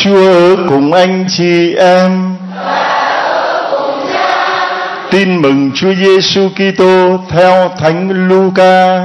Chúa ở cùng anh chị em. Tin mừng Chúa Giêsu Kitô theo Thánh Luca.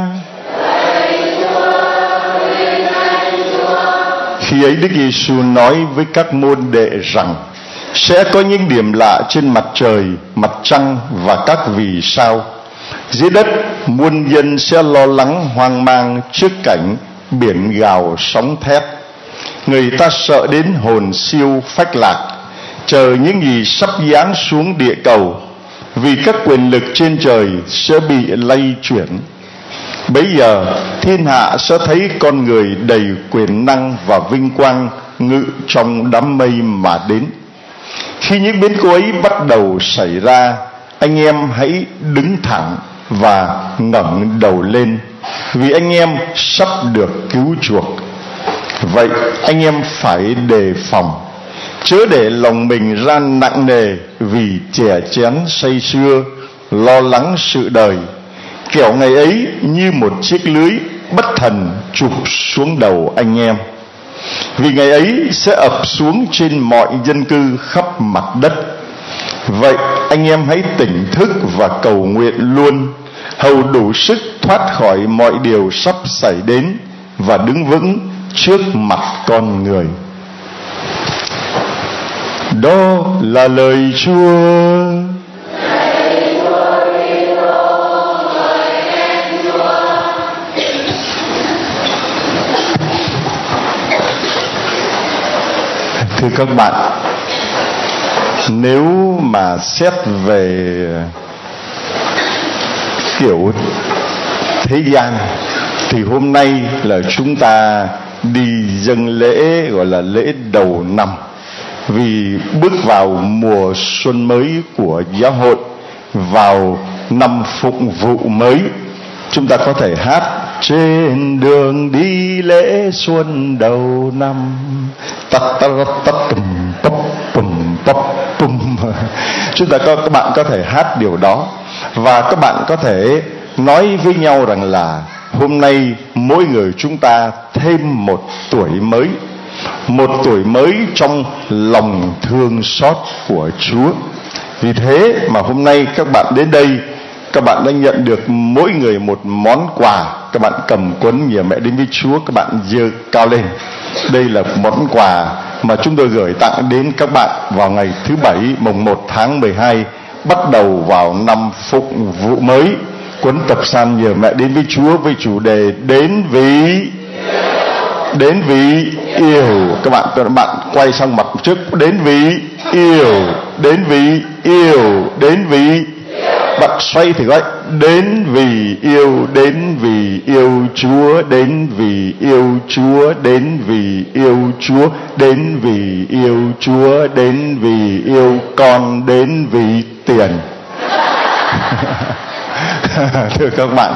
Khi ấy Đức Giêsu nói với các môn đệ rằng sẽ có những điểm lạ trên mặt trời, mặt trăng và các vì sao. Dưới đất muôn dân sẽ lo lắng hoang mang trước cảnh biển gào sóng thét. Người ta sợ đến hồn siêu phách lạc, chờ những gì sắp giáng xuống địa cầu, vì các quyền lực trên trời sẽ bị lay chuyển. Bấy giờ thiên hạ sẽ thấy con người đầy quyền năng và vinh quang ngự trong đám mây mà đến. Khi những biến cố ấy bắt đầu xảy ra, anh em hãy đứng thẳng và ngẩng đầu lên, vì anh em sắp được cứu chuộc. Vậy anh em phải đề phòng, chớ để lòng mình ra nặng nề vì chè chén say sưa, lo lắng sự đời. Kẻo ngày ấy như một chiếc lưới bất thần chụp xuống đầu anh em. Vì ngày ấy sẽ ập xuống trên mọi dân cư khắp mặt đất. Vậy anh em hãy tỉnh thức và cầu nguyện luôn, hầu đủ sức thoát khỏi mọi điều sắp xảy đến và đứng vững trước mặt con người. Đó là lời Chúa. Thưa các bạn, nếu mà xét về kiểu thế gian thì hôm nay là chúng ta đi dâng lễ gọi là lễ đầu năm, vì bước vào mùa xuân mới của giáo hội, vào năm phụng vụ mới. Chúng ta có thể hát trên đường đi lễ xuân đầu năm, tắt tắt tắt pum. Các bạn có thể hát điều đó, và các bạn có thể nói với nhau rằng là hôm nay mỗi người chúng ta thêm một tuổi mới, một tuổi mới trong lòng thương xót của Chúa. Vì thế mà hôm nay các bạn đến đây, các bạn đã nhận được mỗi người một món quà. Các bạn cầm cuốn Nhờ Mẹ Đến Với Chúa, các bạn giơ cao lên. Đây là món quà mà chúng tôi gửi tặng đến các bạn vào ngày thứ Bảy mùng 1 tháng 12, bắt đầu vào năm phụng vụ mới. Cuốn tập san Nhờ Mẹ Đến Với Chúa với chủ đề Đến vì yêu. Các bạn quay sang mặt trước, đến vì yêu, đến vì yêu, đến vì. Bạn xoay thì gọi đến vì yêu, đến vì yêu Chúa, đến vì yêu Chúa, đến vì yêu Chúa, đến vì yêu Chúa, đến vì yêu con, đến vì tiền. Thưa các bạn,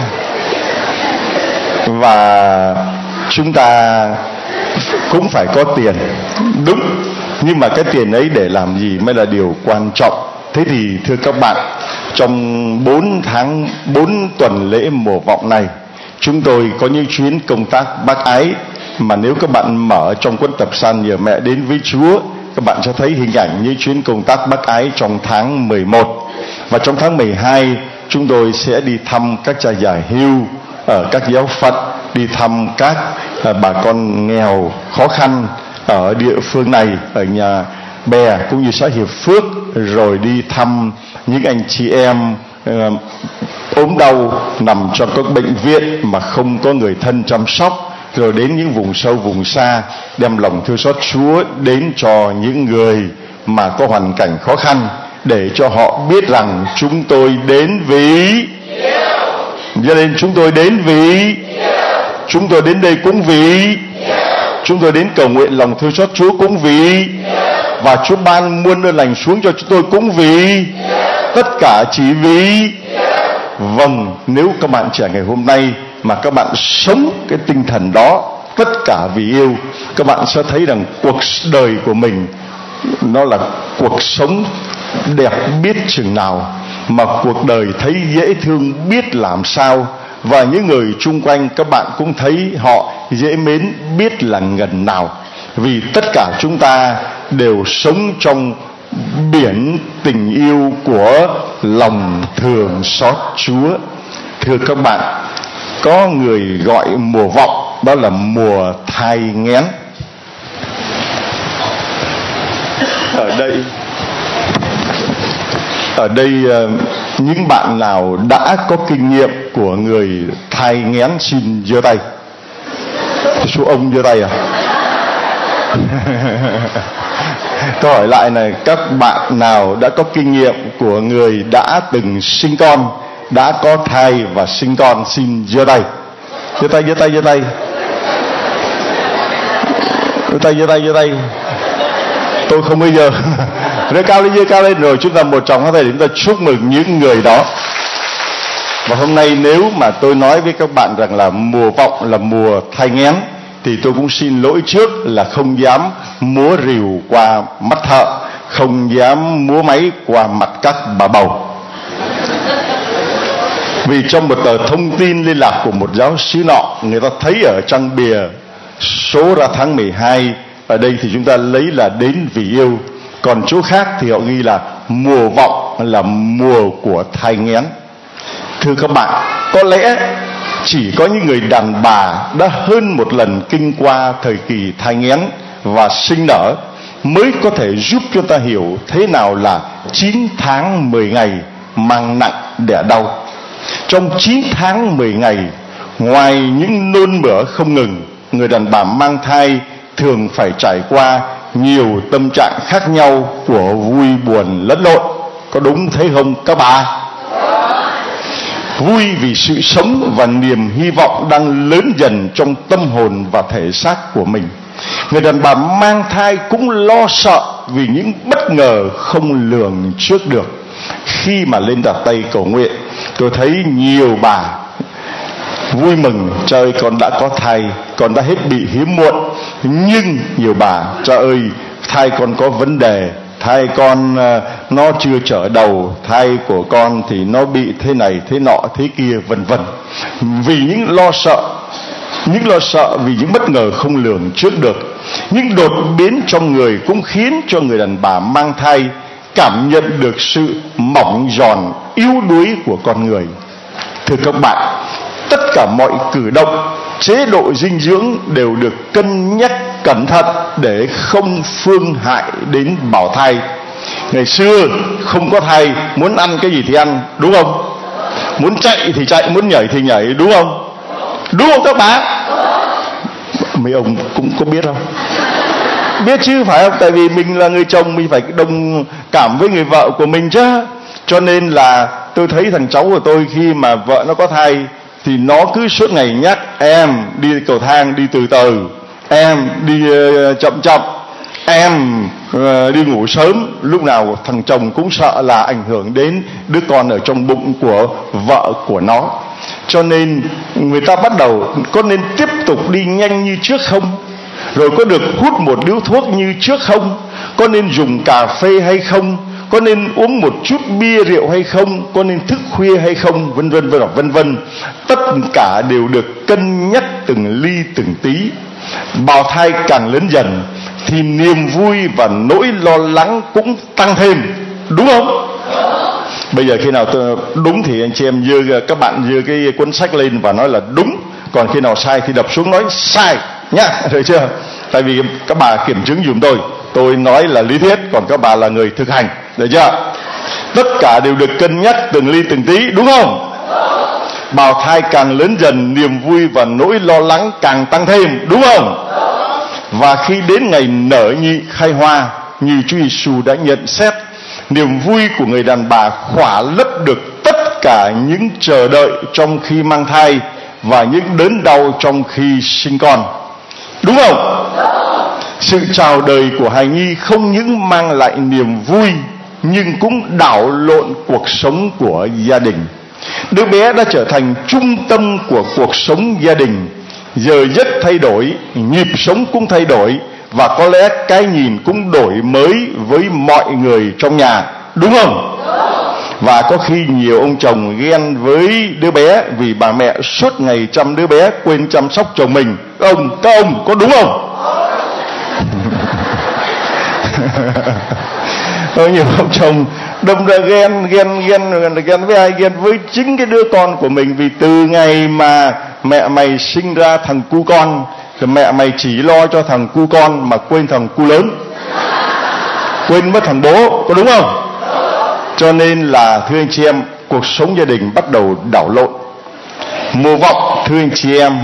và chúng ta cũng phải có tiền, đúng, nhưng mà cái tiền ấy để làm gì mới là điều quan trọng. Thế thì thưa các bạn, trong 4 tuần lễ mùa vọng này, chúng tôi có những chuyến công tác bác ái, mà nếu các bạn mở trong cuốn tập san Nhờ Mẹ Đến Với Chúa, các bạn sẽ thấy hình ảnh những chuyến công tác bác ái trong tháng 11. Và trong tháng 12, chúng tôi sẽ đi thăm các cha già hưu ở các giáo phận, đi thăm các bà con nghèo khó khăn ở địa phương này, ở nhà Bè cũng như xã Hiệp Phước, rồi đi thăm những anh chị em ốm đau nằm trong các bệnh viện mà không có người thân chăm sóc, rồi đến những vùng sâu vùng xa, đem lòng thương xót Chúa đến cho những người mà có hoàn cảnh khó khăn, để cho họ biết rằng chúng tôi đến vì cho nên chúng tôi đến vì chúng tôi đến đây cũng vì chúng tôi đến cầu nguyện lòng thương xót Chúa cũng vì, và Chúa ban muôn ơn lành xuống cho chúng tôi cũng vì, tất cả chỉ vì. Vâng, nếu các bạn trẻ ngày hôm nay mà các bạn sống cái tinh thần đó, tất cả vì yêu, các bạn sẽ thấy rằng cuộc đời của mình nó là cuộc sống đẹp biết chừng nào, mà cuộc đời thấy dễ thương biết làm sao, và những người chung quanh các bạn cũng thấy họ dễ mến biết là ngần nào. vì tất cả chúng ta đều sống trong biển tình yêu của lòng thương xót Chúa. Thưa các bạn, có người gọi mùa vọng đó là mùa thai nghén. Ở đây những bạn nào đã có kinh nghiệm của người thai nghén xin giơ tay. Số ông giơ tay à? Tôi hỏi lại này, các bạn nào đã có kinh nghiệm của người đã từng sinh con, đã có thai và sinh con xin giơ tay. Giơ tay, giơ tay, giơ tay. Giơ tay, giơ tay, giơ tay. Tôi không bao giờ. Giơ cao lên, giơ cao lên, rồi chúng ta một tràng pháo tay để chúng ta chúc mừng những người đó. Và hôm nay nếu mà tôi nói với các bạn rằng là mùa vọng là mùa thai nghén, thì tôi cũng xin lỗi trước là không dám múa rìu qua mắt thợ, không dám múa máy qua mặt các bà bầu. Vì trong một tờ thông tin liên lạc của một giáo xứ nọ, người ta thấy ở trang bìa số ra tháng 12, ở đây thì chúng ta lấy là đến vì yêu, còn chỗ khác thì họ ghi là mùa vọng là mùa của thai nghén. Thưa các bạn, có lẽ chỉ có những người đàn bà đã hơn một lần kinh qua thời kỳ thai nghén và sinh nở mới có thể giúp cho ta hiểu thế nào là 9 tháng 10 ngày mang nặng đẻ đau. Trong 9 tháng 10 ngày, ngoài những nôn mửa không ngừng, người đàn bà mang thai thường phải trải qua nhiều tâm trạng khác nhau của vui buồn lẫn lộn. Có đúng thế không các bà? Vui vì sự sống và niềm hy vọng đang lớn dần trong tâm hồn và thể xác của mình. Người đàn bà mang thai cũng lo sợ vì những bất ngờ không lường trước được. Khi mà lên đặt tay cầu nguyện, tôi thấy nhiều bà vui mừng, trời ơi con đã có thai, con đã hết bị hiếm muộn. Nhưng nhiều bà, trời ơi thai con có vấn đề, thai con nó chưa trở đầu, thai của con thì nó bị thế này thế nọ thế kia vân vân. Vì những lo sợ vì những bất ngờ không lường trước được, những đột biến trong người cũng khiến cho người đàn bà mang thai cảm nhận được sự mỏng giòn yếu đuối của con người. Thưa các bạn, tất cả mọi cử động, chế độ dinh dưỡng đều được cân nhắc cẩn thận để không phương hại đến bào thai. Ngày xưa không có thai, muốn ăn cái gì thì ăn, đúng không? Muốn chạy thì chạy, muốn nhảy thì nhảy, đúng không? Đúng không các bạn? Mấy ông cũng có biết không? Biết chứ, phải không? Tại vì mình là người chồng, mình phải đồng cảm với người vợ của mình chứ. Cho nên là tôi thấy thằng cháu của tôi khi mà vợ nó có thai thì nó cứ suốt ngày nhắc em đi cầu thang đi từ từ, em đi chậm chậm, em đi ngủ sớm. Lúc nào thằng chồng cũng sợ là ảnh hưởng đến đứa con ở trong bụng của vợ của nó. Cho nên người ta bắt đầu có nên tiếp tục đi nhanh như trước không? Rồi có được hút một điếu thuốc như trước không? Có nên dùng cà phê hay không? Có nên uống một chút bia rượu hay không? Có nên thức khuya hay không? Vân vân vân vân. Tất cả đều được cân nhắc từng ly từng tí. Bào thai càng lớn dần thì niềm vui và nỗi lo lắng cũng tăng thêm, đúng không? Bây giờ khi nào đúng thì anh chị em các bạn giơ cái cuốn sách lên và nói là đúng, còn khi nào sai thì đập xuống nói sai nhá, được chưa? Tại vì các bà kiểm chứng giùm tôi nói là lý thuyết, còn các bà là người thực hành, được chưa? Tất cả đều được cân nhắc từng ly từng tí, đúng không? Bào thai càng lớn dần, niềm vui và nỗi lo lắng càng tăng thêm, đúng không? Và khi đến ngày nở nhị khai hoa, như Chúa Giêsu đã nhận xét, niềm vui của người đàn bà khỏa lấp được tất cả những chờ đợi trong khi mang thai và những đớn đau trong khi sinh con, đúng không? Sự chào đời của hài nhi không những mang lại niềm vui nhưng cũng đảo lộn cuộc sống của gia đình. Đứa bé đã trở thành trung tâm của cuộc sống gia đình. Giờ giấc thay đổi, nhịp sống cũng thay đổi, và có lẽ cái nhìn cũng đổi mới với mọi người trong nhà, đúng không? Và có khi nhiều ông chồng ghen với đứa bé vì bà mẹ suốt ngày chăm đứa bé quên chăm sóc chồng mình. Các ông có đúng không? Có nhiều ông chồng đâm ra ghen với ai? Ghen với chính cái đứa con của mình. Vì từ ngày mà mẹ mày sinh ra thằng cu con thì mẹ mày chỉ lo cho thằng cu con mà quên thằng cu lớn, quên mất thằng bố, có đúng không? Cho nên là thưa anh chị em, cuộc sống gia đình bắt đầu đảo lộn. Mùa vọng thưa anh chị em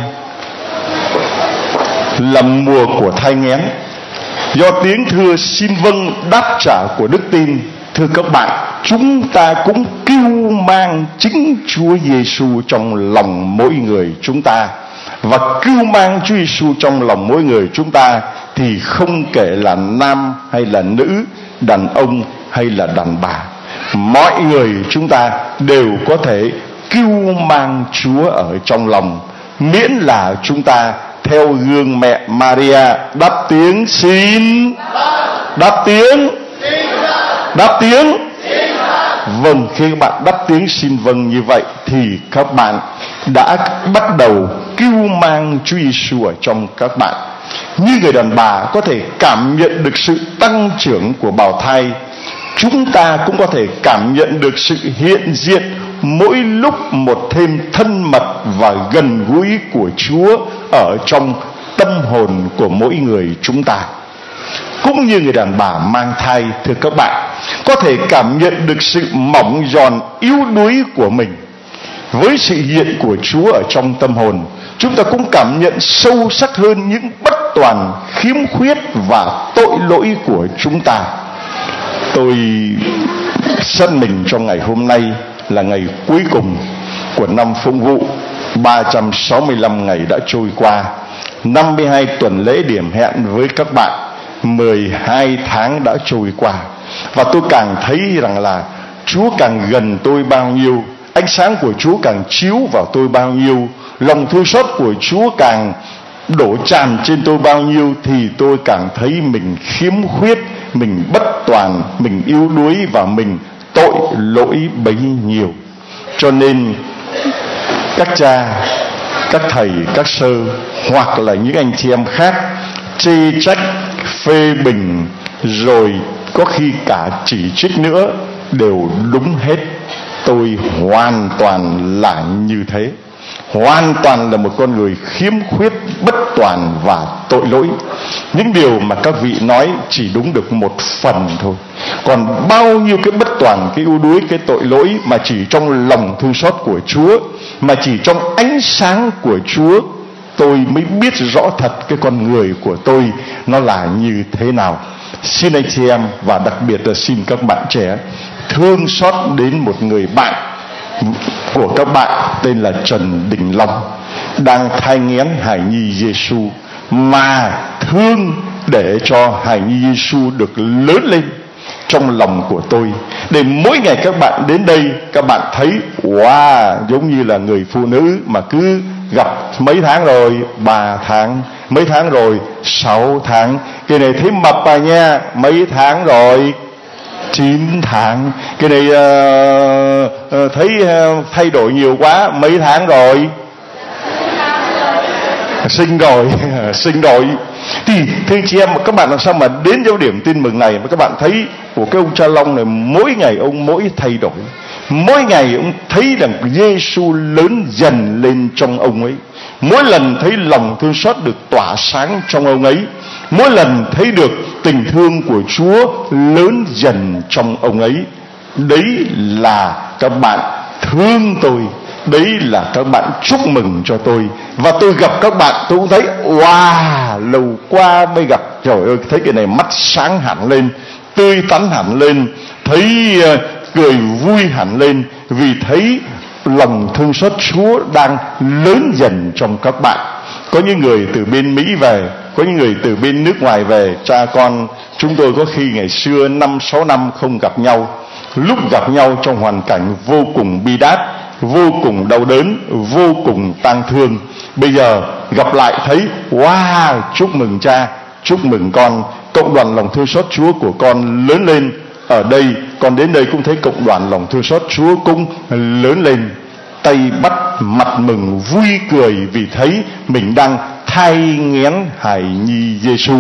là mùa của thai nghén. Do tiếng thưa xin vâng đáp trả của đức tin, thưa các bạn, chúng ta cũng kêu mang chính Chúa Giêsu trong lòng mỗi người chúng ta. Và kêu mang Chúa Giêsu trong lòng mỗi người chúng ta thì không kể là nam hay là nữ, đàn ông hay là đàn bà, mọi người chúng ta đều có thể kêu mang Chúa ở trong lòng, miễn là chúng ta theo gương mẹ Maria đáp tiếng xin, đáp tiếng vâng. Khi các bạn đáp tiếng xin vâng như vậy thì các bạn đã bắt đầu kêu mang Chúa Giêsu ở trong các bạn. Như người đàn bà có thể cảm nhận được sự tăng trưởng của bào thai, chúng ta cũng có thể cảm nhận được sự hiện diện mỗi lúc một thêm thân mật và gần gũi của Chúa ở trong tâm hồn của mỗi người chúng ta. Cũng như người đàn bà mang thai, thưa các bạn, có thể cảm nhận được sự mỏng giòn yếu đuối của mình. Với sự hiện của Chúa ở trong tâm hồn, chúng ta cũng cảm nhận sâu sắc hơn những bất toàn, khiếm khuyết và tội lỗi của chúng ta. Tôi sân mình trong ngày hôm nay là ngày cuối cùng của năm Phụng vụ. 365 ngày đã trôi qua, 52 tuần lễ điểm hẹn với các bạn, 12 tháng đã trôi qua. Và tôi càng thấy rằng là Chúa càng gần tôi bao nhiêu, ánh sáng của Chúa càng chiếu vào tôi bao nhiêu, lòng thương xót của Chúa càng đổ tràn trên tôi bao nhiêu, thì tôi càng thấy mình khiếm khuyết, mình bất toàn, mình yếu đuối và mình tội lỗi bấy nhiêu. Cho nên các cha, các thầy, các sơ hoặc là những anh chị em khác chê trách, phê bình, rồi có khi cả chỉ trích nữa đều đúng hết. Tôi hoàn toàn là như thế, hoàn toàn là một con người khiếm khuyết, bất toàn và tội lỗi. Những điều mà các vị nói chỉ đúng được một phần thôi, còn bao nhiêu cái bất toàn, cái yếu đuối, cái tội lỗi mà chỉ trong lòng thương xót của Chúa, mà chỉ trong ánh sáng của Chúa tôi mới biết rõ thật cái con người của tôi nó là như thế nào. Xin anh chị em và đặc biệt là xin các bạn trẻ thương xót đến một người bạn của các bạn tên là Trần Đình Long, đang thai nghén hài nhi Giêsu, mà thương để cho hài nhi Giêsu được lớn lên trong lòng của tôi, để mỗi ngày các bạn đến đây các bạn thấy wow, giống như là người phụ nữ mà cứ gặp mấy tháng rồi 3 tháng, mấy tháng rồi 6 tháng, cái này thấy mập à nha, mấy tháng rồi 9 tháng, cái này thấy thay đổi nhiều quá, mấy tháng rồi sinh rồi. Thì thưa chị em, các bạn làm sao mà đến giáo điểm tin mừng này mà các bạn thấy của cái ông cha Long này, mỗi ngày ông mỗi thay đổi, mỗi ngày ông thấy rằng Giêsu lớn dần lên trong ông ấy, mỗi lần thấy lòng thương xót được tỏa sáng trong ông ấy, mỗi lần thấy được tình thương của Chúa lớn dần trong ông ấy. Đấy là các bạn thương tôi, đấy là các bạn chúc mừng cho tôi. Và tôi gặp các bạn tôi cũng thấy wow, lâu qua mới gặp, trời ơi, thấy cái này mắt sáng hẳn lên, tươi tắn hẳn lên, thấy cười vui hẳn lên, vì thấy lòng thương xót Chúa đang lớn dần trong các bạn. Có những người từ bên Mỹ về, có những người từ bên nước ngoài về. Cha con chúng tôi có khi ngày xưa 5-6 năm không gặp nhau, lúc gặp nhau trong hoàn cảnh vô cùng bi đát, vô cùng đau đớn, vô cùng tang thương. Bây giờ gặp lại thấy wow, chúc mừng cha, chúc mừng con, cộng đoàn lòng thương xót Chúa của con lớn lên. Ở đây con đến đây cũng thấy cộng đoàn lòng thương xót Chúa cũng lớn lên, tay bắt mặt mừng vui cười vì thấy mình đang thai nghén hài nhi Giêsu.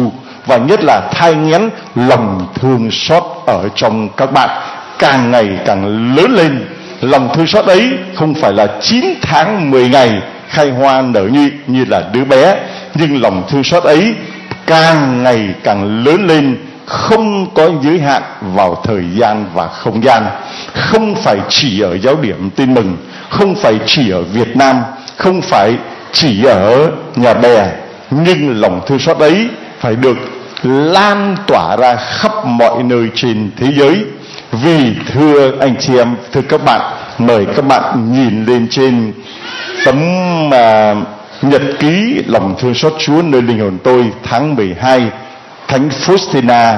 và nhất là thai nghén lòng thương xót ở trong các bạn càng ngày càng lớn lên. Lòng thương xót ấy không phải là 9 tháng 10 ngày khai hoa nở nhụy như là đứa bé, nhưng lòng thương xót ấy càng ngày càng lớn lên, không có giới hạn vào thời gian và không gian. Không phải chỉ ở giáo điểm Tin Mừng, không phải chỉ ở Việt Nam, không phải chỉ ở Nhà Bè, nhưng lòng thương xót ấy phải được lan tỏa ra khắp mọi nơi trên thế giới. Vì thưa anh chị em, thưa các bạn, mời các bạn nhìn lên trên tấm nhật ký lòng thương xót Chúa nơi linh hồn tôi tháng 12. Thánh Faustina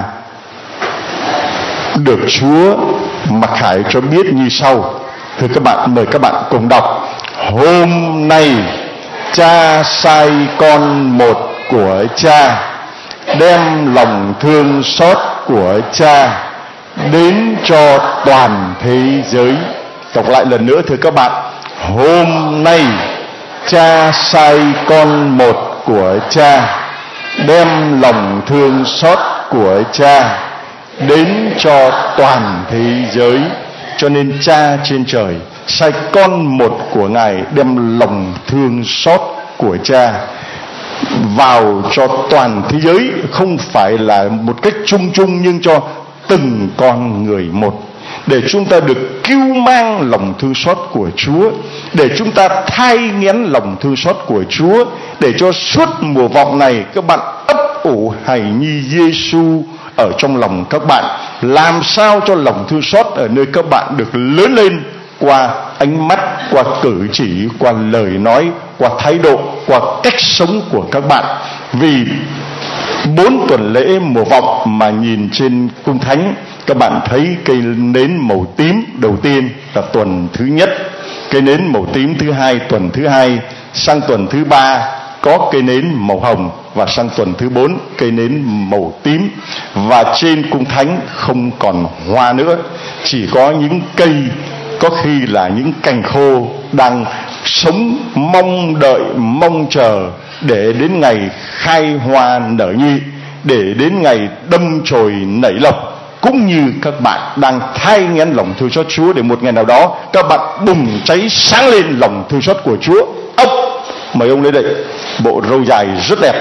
được Chúa mặc khải cho biết như sau. Thưa các bạn, mời các bạn cùng đọc. Hôm nay cha sai con một của cha, đem lòng thương xót của cha đến cho toàn thế giới. Đọc lại lần nữa thưa các bạn. Hôm nay cha sai con một của cha, đem lòng thương xót của cha đến cho toàn thế giới. Cho nên cha trên trời sai con một của Ngài đem lòng thương xót của cha vào cho toàn thế giới, không phải là một cách chung chung nhưng cho từng con người một, để chúng ta được cứu mang lòng thương xót của Chúa, để chúng ta thai nghén lòng thương xót của Chúa, để cho suốt mùa vọng này các bạn ấp ủ hài nhi Giêsu ở trong lòng các bạn, làm sao cho lòng thương xót ở nơi các bạn được lớn lên qua ánh mắt, qua cử chỉ, qua lời nói, qua thái độ, qua cách sống của các bạn. Vì 4 tuần lễ mùa vọng mà nhìn trên cung thánh, các bạn thấy cây nến màu tím đầu tiên là tuần thứ nhất, cây nến màu tím thứ hai tuần thứ hai, sang tuần thứ 3 có cây nến màu hồng, và sang tuần thứ 4 cây nến màu tím. Và trên cung thánh không còn hoa nữa, chỉ có những cây, có khi là những cành khô đang sống mong đợi, mong chờ để đến ngày khai hoa nở nhụy, để đến ngày đâm chồi nảy lộc. Cũng như các bạn đang thai nghén lòng thương xót Chúa, để một ngày nào đó các bạn bùng cháy sáng lên lòng thương xót của Chúa. Ông mời ông lên đây, bộ râu dài rất đẹp.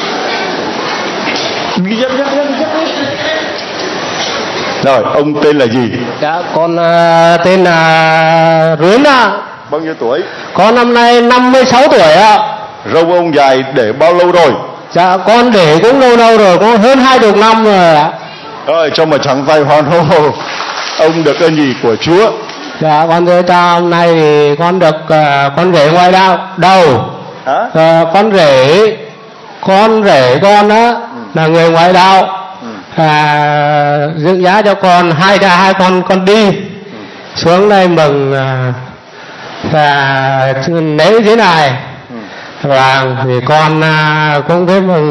Rồi, ông tên là gì? Dạ, con tên là Ruyến ạ. Bao nhiêu tuổi? Con năm nay 56 tuổi ạ. Râu ông dài để bao lâu rồi? Dạ, con để cũng lâu rồi, có hơn 20 năm rồi ạ. Rồi, cho một tràng tay hoan hô. Ông được ơn gì của Chúa? Dạ, con thưa cha, hôm nay thì con được con rể ngoài đầu. Hả? Con rể con á là người ngoại đạo. Dựng giá cho con hai con đi xuống đây mừng nếu thế này. Và thì con cũng thấy mừng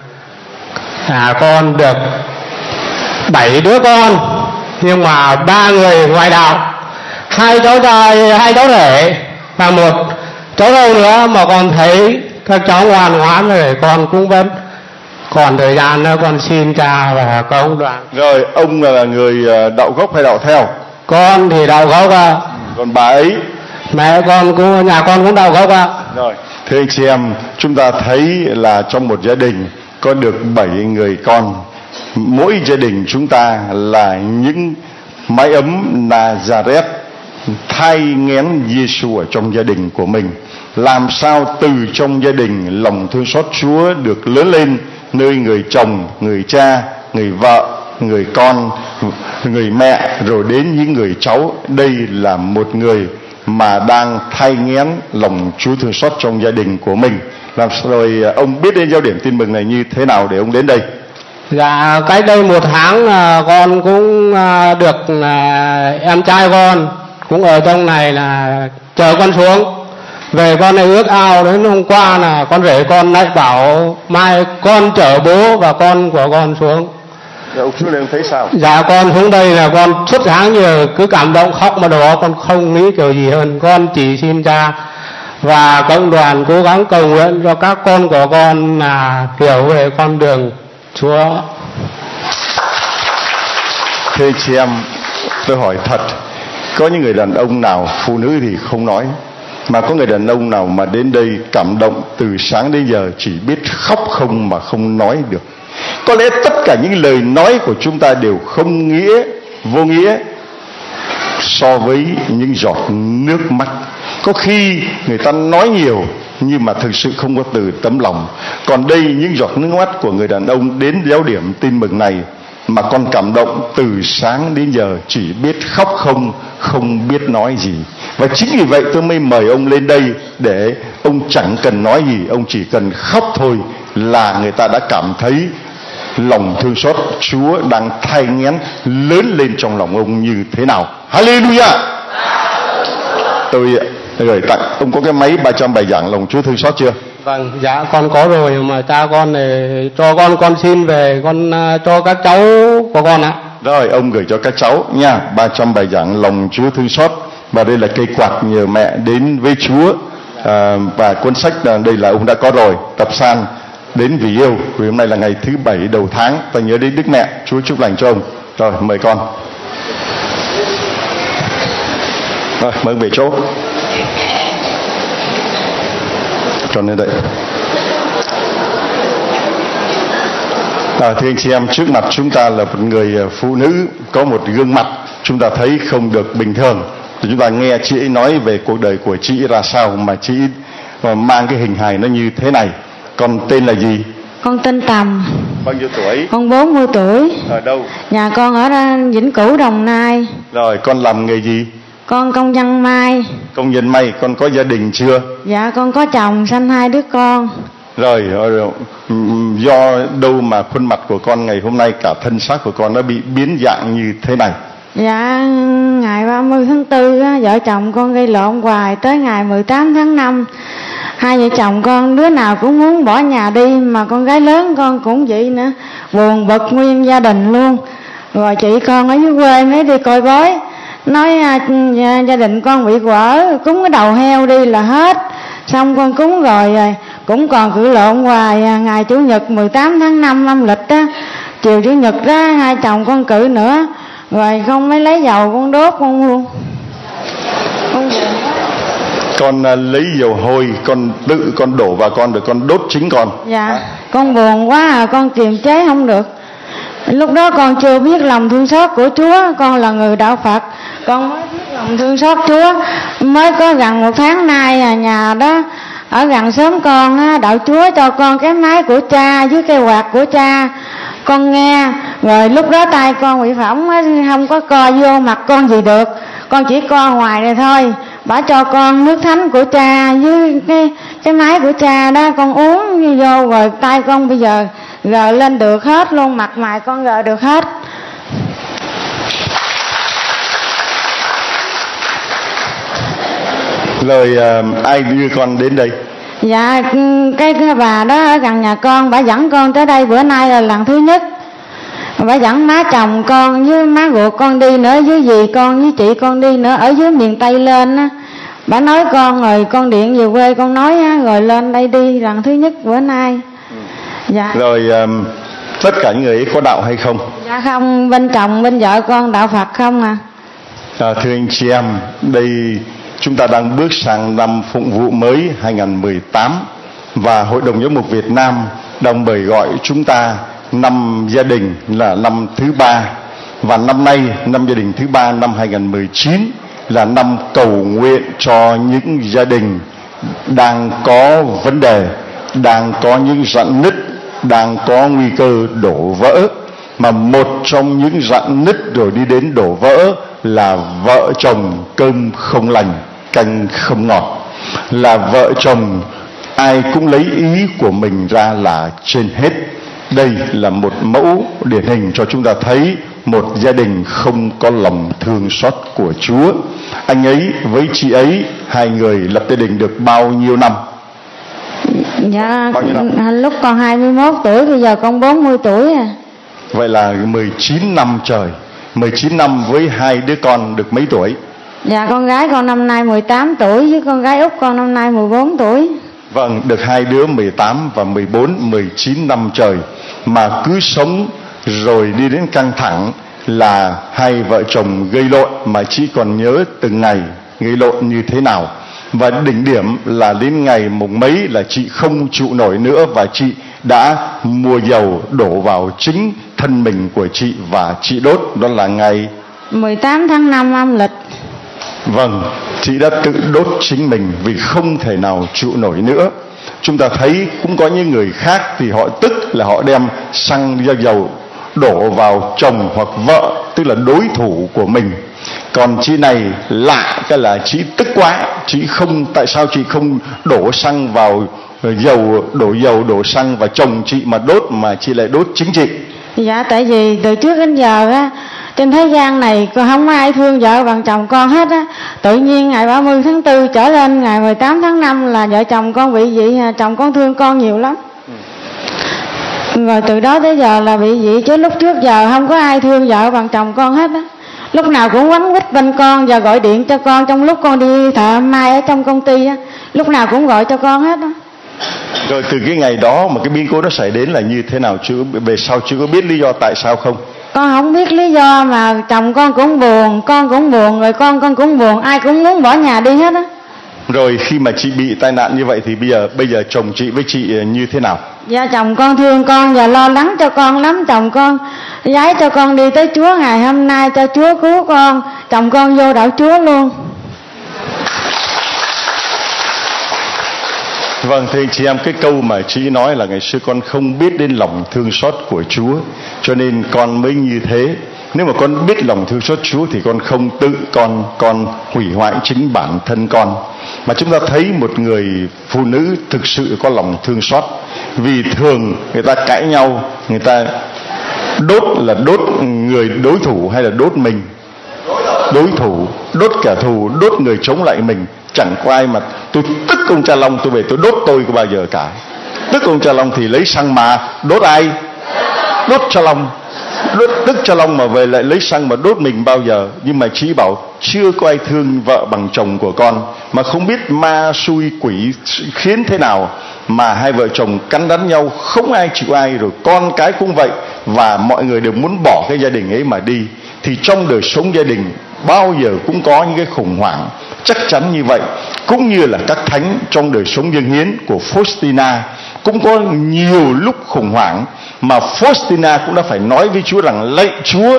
con được 7 đứa con, nhưng mà 3 người ngoại đạo, 2 cháu rể và 1 cháu dâu nữa, mà con thấy các cháu ngoan ngoãn rồi, con cũng vẫn còn thời gian nữa con xin cha và công đoàn. Rồi, ông là người đạo gốc hay đạo theo? Con thì đạo gốc ạ. Còn bà ấy? Mẹ con cũng, nhà con cũng đạo gốc ạ. Rồi, thưa anh chị em, chúng ta thấy là trong một gia đình có được 7 người con. Mỗi gia đình chúng ta là những mái ấm Nazareth, thai nghén Giêsu ở trong gia đình của mình. Làm sao từ trong gia đình lòng thương xót Chúa được lớn lên nơi người chồng, người cha, người vợ, người con, người mẹ, rồi đến những người cháu. Đây là một người mà đang thai nghén lòng Chúa thương xót trong gia đình của mình. Làm sao rồi ông biết đến giáo điểm Tin Mừng này như thế nào để ông đến đây? Dạ, cách đây 1 tháng con cũng được em trai con cũng ở trong này là chờ con xuống. Về con này ước ao, đến hôm qua là con rể con lại bảo mai con chở bố và con của con xuống. Dạ, ông xuống đây ông thấy sao? Dạ, con xuống đây là con suốt tháng giờ cứ cảm động khóc mà đó, con không nghĩ kiểu gì hơn. Con chỉ xin cha và công đoàn cố gắng cầu nguyện cho các con của con là hiểu về con đường Chúa. Thưa chị em, tôi hỏi thật, có những người đàn ông nào, phụ nữ thì không nói, mà có người đàn ông nào mà đến đây cảm động từ sáng đến giờ chỉ biết khóc không mà không nói được? Có lẽ tất cả những lời nói của chúng ta đều không nghĩa, vô nghĩa so với những giọt nước mắt. Có khi người ta nói nhiều nhưng mà thực sự không có từ tấm lòng. Còn đây những giọt nước mắt của người đàn ông đến giáo điểm tin mừng này mà con cảm động từ sáng đến giờ chỉ biết khóc không biết nói gì. Và chính vì vậy tôi mới mời ông lên đây, để ông chẳng cần nói gì, ông chỉ cần khóc thôi là người ta đã cảm thấy lòng thương xót Chúa đang thay nghén lớn lên trong lòng ông như thế nào. Hallelujah. Tôi gửi tặng ông có cái máy 300 bài giảng lòng Chúa thương xót chưa? Vâng, dạ con có rồi, mà cha con này cho con xin về con cho các cháu của con ạ. Rồi ông gửi cho các cháu nha, 300 bài giảng lòng Chúa thương xót. Và đây là cây quạt nhờ mẹ đến với Chúa. Và cuốn sách đây là ông đã có rồi, tập san đến vì yêu, vì hôm nay là ngày thứ 7 đầu tháng, ta nhớ đến Đức Mẹ. Chúa chúc lành cho ông. Rồi mời con. Rồi mời ông về chỗ. Con lên đây. Thưa anh chị em, trước mặt chúng ta là một người phụ nữ có một gương mặt chúng ta thấy không được bình thường. Thì chúng ta nghe chị ấy nói về cuộc đời của chị ra sao mà chị mang cái hình hài nó như thế này. Con tên là gì? Con tên Tầm. Bao nhiêu tuổi? Con 40 tuổi. Ở đâu? Nhà con ở Vĩnh Cửu, Đồng Nai. Rồi con làm nghề gì? Con công nhân may. Công nhân may. Con có gia đình chưa? Dạ con có chồng, sanh 2 đứa con. Rồi do đâu mà khuôn mặt của con ngày hôm nay, cả thân xác của con nó bị biến dạng như thế này? Dạ ngày 30 tháng 4 vợ chồng con gây lộn hoài, tới ngày 18 tháng 5 hai vợ chồng con đứa nào cũng muốn bỏ nhà đi, mà con gái lớn con cũng vậy nữa, buồn bực nguyên gia đình luôn. Rồi chị con ở dưới quê mới đi coi bói, nói gia đình con bị quở, cúng cái đầu heo đi là hết. Xong con cúng rồi cũng còn cự lộn hoài. Ngày Chủ nhật 18 tháng 5 âm lịch á, chiều Chủ nhật đó hai chồng con cự nữa, rồi con mới lấy dầu con đốt con luôn. Con lấy dầu hôi, con tự con đổ vào con, rồi con đốt chính con. Dạ con buồn quá con kiềm chế không được. Lúc đó con chưa biết lòng thương xót của Chúa, con là người đạo Phật, con mới biết lòng thương xót Chúa. Mới có gần 1 tháng nay nhà đó ở gần xóm con đạo Chúa cho con cái máy của cha với cây quạt của cha, con nghe. Rồi lúc đó tay con bị phỏng, không có co vô mặt con gì được, con chỉ co ngoài này thôi. Bà cho con nước thánh của cha với cái máy của cha đó, con uống vô rồi tay con bây giờ gờ lên được hết luôn, mặt mày con gờ được hết. Rồi ai đưa con đến đây? Dạ cái bà đó ở gần nhà con, bà dẫn con tới đây bữa nay là lần thứ nhất. Bà dẫn má chồng con với má ruột con đi nữa, với dì con với chị con đi nữa, ở dưới miền Tây lên á. Bà nói con rồi con điện về quê con nói á, rồi lên đây đi lần thứ nhất bữa nay. Dạ. Rồi tất cả những người ấy có đạo hay không? Dạ không, bên chồng bên vợ con đạo Phật không à. Thưa anh chị em, đây chúng ta đang bước sang năm phụng vụ mới 2018, và Hội đồng Giám mục Việt Nam đang mời gọi chúng ta năm gia đình là năm thứ 3, và năm nay năm gia đình thứ 3 năm 2019 là năm cầu nguyện cho những gia đình đang có vấn đề, đang có những rạn nứt, đang có nguy cơ đổ vỡ. Mà một trong những rạn nứt rồi đi đến đổ vỡ là vợ chồng cơm không lành canh không ngọt, là vợ chồng ai cũng lấy ý của mình ra là trên hết. Đây là một mẫu điển hình cho chúng ta thấy một gia đình không có lòng thương xót của Chúa. Anh ấy với chị ấy, hai người lập gia đình được bao nhiêu năm? Dạ lúc còn 21 tuổi, bây giờ con 40 tuổi à. Vậy là 19 năm trời. 19 năm với hai đứa con được mấy tuổi? Dạ con gái con năm nay 18 tuổi, với con gái út con năm nay 14 tuổi. Vâng, được hai đứa 18 và 14, 19 năm trời mà cứ sống rồi đi đến căng thẳng là hai vợ chồng gây lộn, mà chị còn nhớ từng ngày gây lộn như thế nào. Và đỉnh điểm là đến ngày mùng mấy là chị không trụ nổi nữa, và chị đã mua dầu đổ vào chính thân mình của chị và chị đốt. Đó là ngày 18 tháng 5 âm lịch. Vâng, chị đã tự đốt chính mình vì không thể nào trụ nổi nữa. Chúng ta thấy cũng có những người khác thì họ tức là họ đem xăng dầu đổ vào chồng hoặc vợ, tức là đối thủ của mình. Còn chị này lạ cái là chị tức quá, chị không, tại sao chị không đổ xăng vào dầu, đổ xăng vào chồng chị mà đốt, mà chị lại đốt chính chị? Dạ tại vì từ trước đến giờ á, trên thế gian này không ai thương vợ bằng chồng con hết á. Tự nhiên ngày 30 tháng 4 trở lên ngày 18 tháng 5 là vợ chồng con bị dị, chồng con thương con nhiều lắm. Rồi từ đó tới giờ là bị dị, chứ lúc trước giờ không có ai thương vợ bằng chồng con hết á. Lúc nào cũng quấn quýt bên con và gọi điện cho con trong lúc con đi thợ may ở trong công ty á, lúc nào cũng gọi cho con hết á. Rồi từ cái ngày đó mà cái biến cố nó xảy đến là như thế nào chứ về sau chứ có biết lý do tại sao không? Con không biết lý do mà chồng con cũng buồn, con cũng buồn, rồi con cũng buồn, ai cũng muốn bỏ nhà đi hết á. Rồi khi mà chị bị tai nạn như vậy thì bây giờ chồng chị với chị như thế nào? Dạ chồng con thương con và lo lắng cho con lắm. Chồng con giái cho con đi tới Chúa ngày hôm nay cho Chúa cứu con. Chồng con vô đạo Chúa luôn. Vâng, thưa chị em, cái câu mà chị nói là ngày xưa con không biết đến lòng thương xót của Chúa, cho nên con mới như thế. Nếu mà con biết lòng thương xót Chúa thì con không tự con hủy hoại chính bản thân con. Mà chúng ta thấy một người phụ nữ thực sự có lòng thương xót. Vì thường người ta cãi nhau, người ta đốt là đốt người đối thủ hay là đốt mình? Đối thủ, đốt kẻ thù, đốt người chống lại mình. Chẳng có ai mà tôi tức ông Cha Long tôi về tôi đốt tôi có bao giờ cả. Tức ông Cha Long thì lấy xăng mà đốt ai? Đốt Cha Long. Đốt tức Cha Long mà về lại lấy xăng mà đốt mình bao giờ. Nhưng mà chị bảo chưa có ai thương vợ bằng chồng của con, mà không biết ma xui quỷ khiến thế nào mà hai vợ chồng cắn đắn nhau, không ai chịu ai, rồi con cái cũng vậy, và mọi người đều muốn bỏ cái gia đình ấy mà đi. Thì trong đời sống gia đình bao giờ cũng có những cái khủng hoảng, chắc chắn như vậy. Cũng như là các thánh trong đời sống dâng hiến của Faustina cũng có nhiều lúc khủng hoảng, mà Faustina cũng đã phải nói với Chúa rằng lạy Chúa,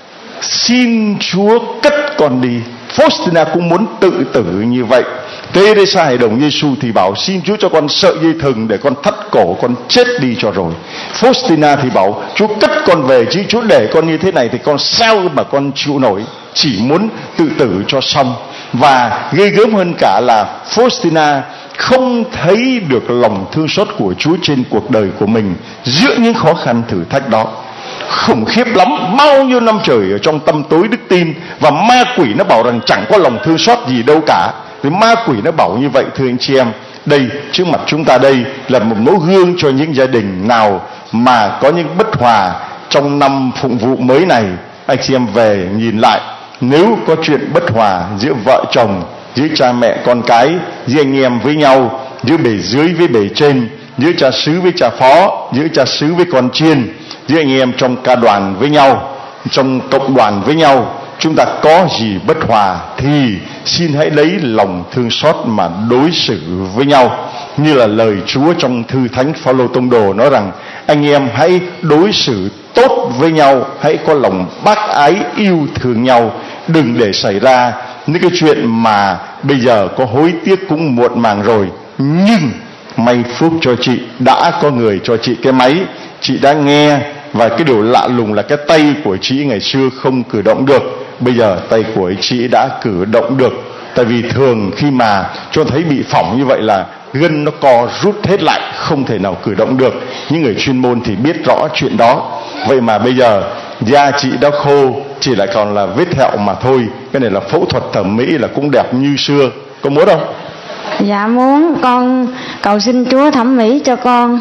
xin Chúa cất con đi. Faustina cũng muốn tự tử như vậy. Teresa Hài Đồng Giêsu thì bảo xin Chúa cho con sợi dây thừng để con thắt cổ con chết đi cho rồi. Faustina thì bảo Chúa cất con về, chứ Chúa để con như thế này thì con sao mà con chịu nổi, chỉ muốn tự tử cho xong. Và ghê gớm hơn cả là Faustina không thấy được lòng thương xót của Chúa trên cuộc đời của mình giữa những khó khăn thử thách đó. Khủng khiếp lắm, bao nhiêu năm trời ở trong tâm tối đức tin, và ma quỷ nó bảo rằng chẳng có lòng thương xót gì đâu cả. Thì ma quỷ nó bảo như vậy. Thưa anh chị em, đây trước mặt chúng ta đây là một mẫu gương cho những gia đình nào mà có những bất hòa trong năm phụng vụ mới này. Anh chị em về nhìn lại, nếu có chuyện bất hòa giữa vợ chồng, giữa cha mẹ con cái, giữa anh em với nhau, giữa bề dưới với bề trên, giữa cha xứ với cha phó, giữa cha xứ với con chiên, giữa anh em trong ca đoàn với nhau, trong cộng đoàn với nhau, chúng ta có gì bất hòa thì xin hãy lấy lòng thương xót mà đối xử với nhau. Như là lời Chúa trong thư Thánh Phaolô Tông Đồ nói rằng anh em hãy đối xử tốt với nhau, hãy có lòng bác ái yêu thương nhau, đừng để xảy ra những cái chuyện mà bây giờ có hối tiếc cũng muộn màng rồi. Nhưng may phúc cho chị, đã có người cho chị cái máy, chị đã nghe. Và cái điều lạ lùng là cái tay của chị ngày xưa không cử động được, bây giờ tay của chị đã cử động được. Tại vì thường khi mà cho thấy bị phỏng như vậy là gân nó co rút hết lại, không thể nào cử động được. Những người chuyên môn thì biết rõ chuyện đó. Vậy mà bây giờ da chị đã khô, chỉ lại còn là vết thẹo mà thôi. Cái này là phẫu thuật thẩm mỹ là cũng đẹp như xưa. Có muốn không? Dạ muốn. Con cầu xin Chúa thẩm mỹ cho con.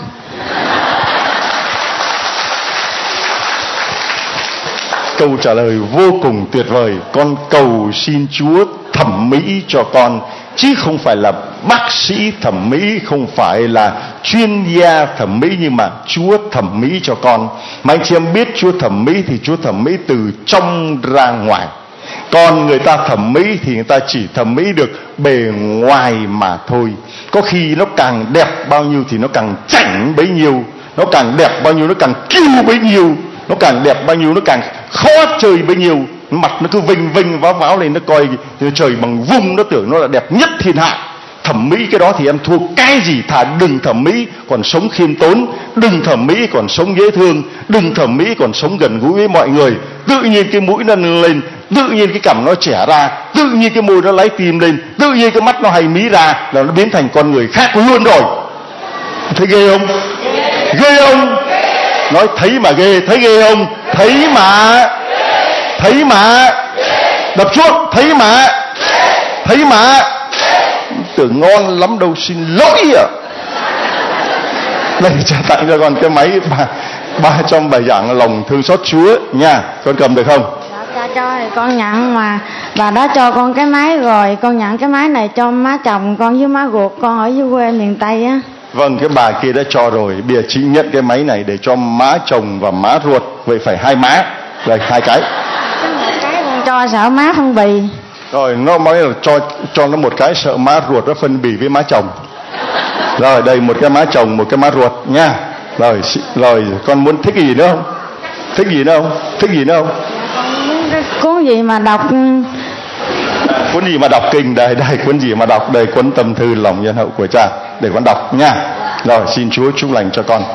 Câu trả lời vô cùng tuyệt vời. Con cầu xin Chúa thẩm mỹ cho con, chứ không phải là bác sĩ thẩm mỹ, không phải là chuyên gia thẩm mỹ, nhưng mà Chúa thẩm mỹ cho con. Mà anh chị em biết Chúa thẩm mỹ thì Chúa thẩm mỹ từ trong ra ngoài. Còn người ta thẩm mỹ thì người ta chỉ thẩm mỹ được bề ngoài mà thôi. Có khi nó càng đẹp bao nhiêu thì nó càng chảnh bấy nhiêu, nó càng đẹp bao nhiêu nó càng kiêu bấy nhiêu, nó càng đẹp bao nhiêu nó càng khó chơi bấy nhiêu. Mặt nó cứ vinh vinh váo váo lên, nó coi trời bằng vung, nó tưởng nó là đẹp nhất thiên hạ. Thẩm mỹ cái đó thì em thua cái gì. Thà đừng thẩm mỹ còn sống khiêm tốn, đừng thẩm mỹ còn sống dễ thương, đừng thẩm mỹ còn sống gần gũi với mọi người. Tự nhiên cái mũi nó lên, tự nhiên cái cằm nó trẻ ra, tự nhiên cái môi nó láy tim lên, tự nhiên cái mắt nó hay mí ra, là nó biến thành con người khác luôn rồi. Thấy ghê không? Ghê không? Nói thấy mà ghê. Thấy ghê không? Thấy mà. Thấy mà. Đập chuông. Thấy mà. Thấy mà. Tưởng ngon lắm đâu, xin lỗi ạ. Đây trả tặng cho con cái máy ba trong bài giảng lòng thương xót Chúa nha. Con cầm được không? Cha cho thì con nhận, mà bà đã cho con cái máy rồi, con nhận cái máy này cho má chồng con với má ruột con ở dưới quê miền Tây á. Vâng, cái bà kia đã cho rồi. Bây giờ chị nhận cái máy này để cho má chồng và má ruột. Vậy phải hai má. Đây, hai cái. Một cái con cho sợ má phân bì. Rồi, nó nói là cho nó một cái sợ má ruột nó phân bì với má chồng. Rồi, đây một cái má chồng, một cái má ruột nha. Rồi, con muốn thích gì nữa không? Thích gì nữa không? Thích gì nữa không? Cuốn gì mà đọc? Cuốn gì mà đọc kinh? Đây, cuốn gì mà đọc? Đây, cuốn tâm thư lòng nhân hậu của Cha. Để con đọc nha. Rồi, xin Chúa chúc lành cho con.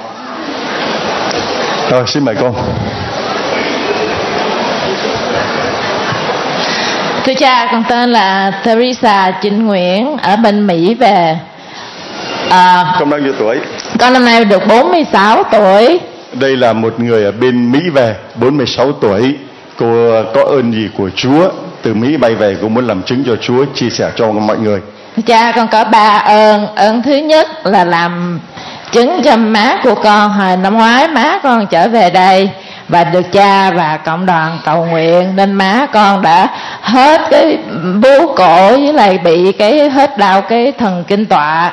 Rồi, xin mời con. Thưa Cha, con tên là Teresa Trịnh Nguyễn, ở bên Mỹ về. Con bao nhiêu tuổi? Con năm nay được 46 tuổi. Đây là một người ở bên Mỹ về, 46 tuổi. Cô có ơn gì của Chúa? Từ Mỹ bay về, cô muốn làm chứng cho Chúa, chia sẻ cho mọi người. Cha, con có 3 ơn. Ơn thứ nhất là làm chứng cho má của con. Hồi năm ngoái má con trở về đây và được cha và cộng đoàn cầu nguyện, nên má con đã hết cái bướu cổ với lại bị cái hết đau cái thần kinh tọa.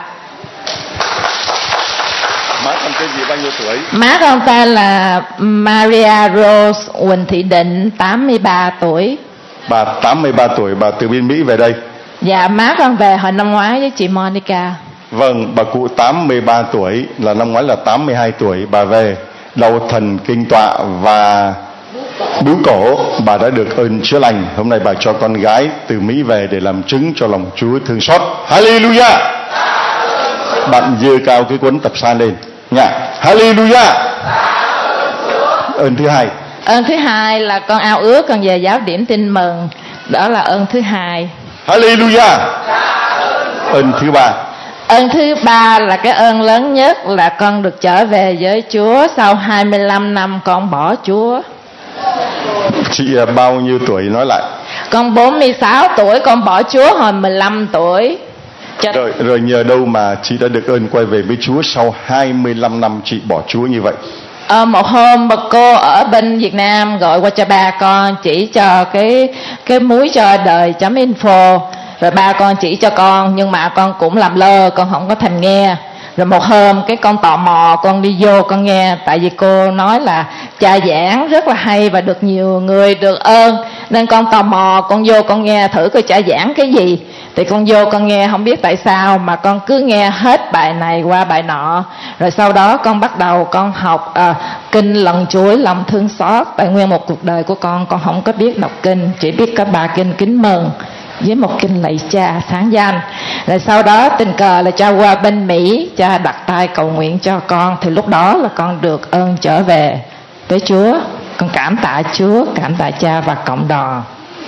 Má con tên gì, bao nhiêu tuổi? Má con tên là Maria Rose Huỳnh Thị Định, 83 tuổi. Bà 83 tuổi, bà từ bên Mỹ về đây. Dạ, má con về hồi năm ngoái với chị Monica. Vâng, bà cụ 83 tuổi, là năm ngoái là 82 tuổi, bà về đau thần kinh tọa và bướu cổ. Bà đã được ơn chữa lành. Hôm nay bà cho con gái từ Mỹ về để làm chứng cho lòng Chúa thương xót. Hallelujah. Bạn giơ cao cái cuốn tập san lên nha. Hallelujah. Ơn thứ hai. Ơn thứ hai là con ao ước con về giáo điểm tin mừng. Đó là ơn thứ hai. Hallelujah. Ơn thứ ba. Ơn thứ ba là cái ơn lớn nhất là con được trở về với Chúa sau 25 năm con bỏ Chúa. Chị bao nhiêu tuổi nói lại? Con 46 tuổi, con bỏ Chúa hồi 15 tuổi. Rồi nhờ đâu mà chị đã được ơn quay về với Chúa sau 25 năm chị bỏ Chúa như vậy? Một hôm bà cô ở bên Việt Nam gọi qua cho ba con chỉ cho cái múi cho đời.info. Rồi ba con chỉ cho con, nhưng mà con cũng làm lơ, con không có thèm nghe. Rồi một hôm cái con tò mò, con đi vô con nghe. Tại vì cô nói là cha giảng rất là hay và được nhiều người được ơn, nên con tò mò, con vô con nghe thử coi cha giảng cái gì. Thì con vô con nghe, không biết tại sao mà con cứ nghe hết bài này qua bài nọ. Rồi sau đó con bắt đầu con học kinh lần chuỗi lòng thương xót. Tại nguyên một cuộc đời của con không có biết đọc kinh, chỉ biết có 3 kinh kính mừng với một kinh lạy cha sáng danh. Rồi sau đó tình cờ là cha qua bên Mỹ, cha đặt tay cầu nguyện cho con. Thì lúc đó là con được ơn trở về với Chúa. Con cảm tạ Chúa, cảm tạ cha và cộng đoàn.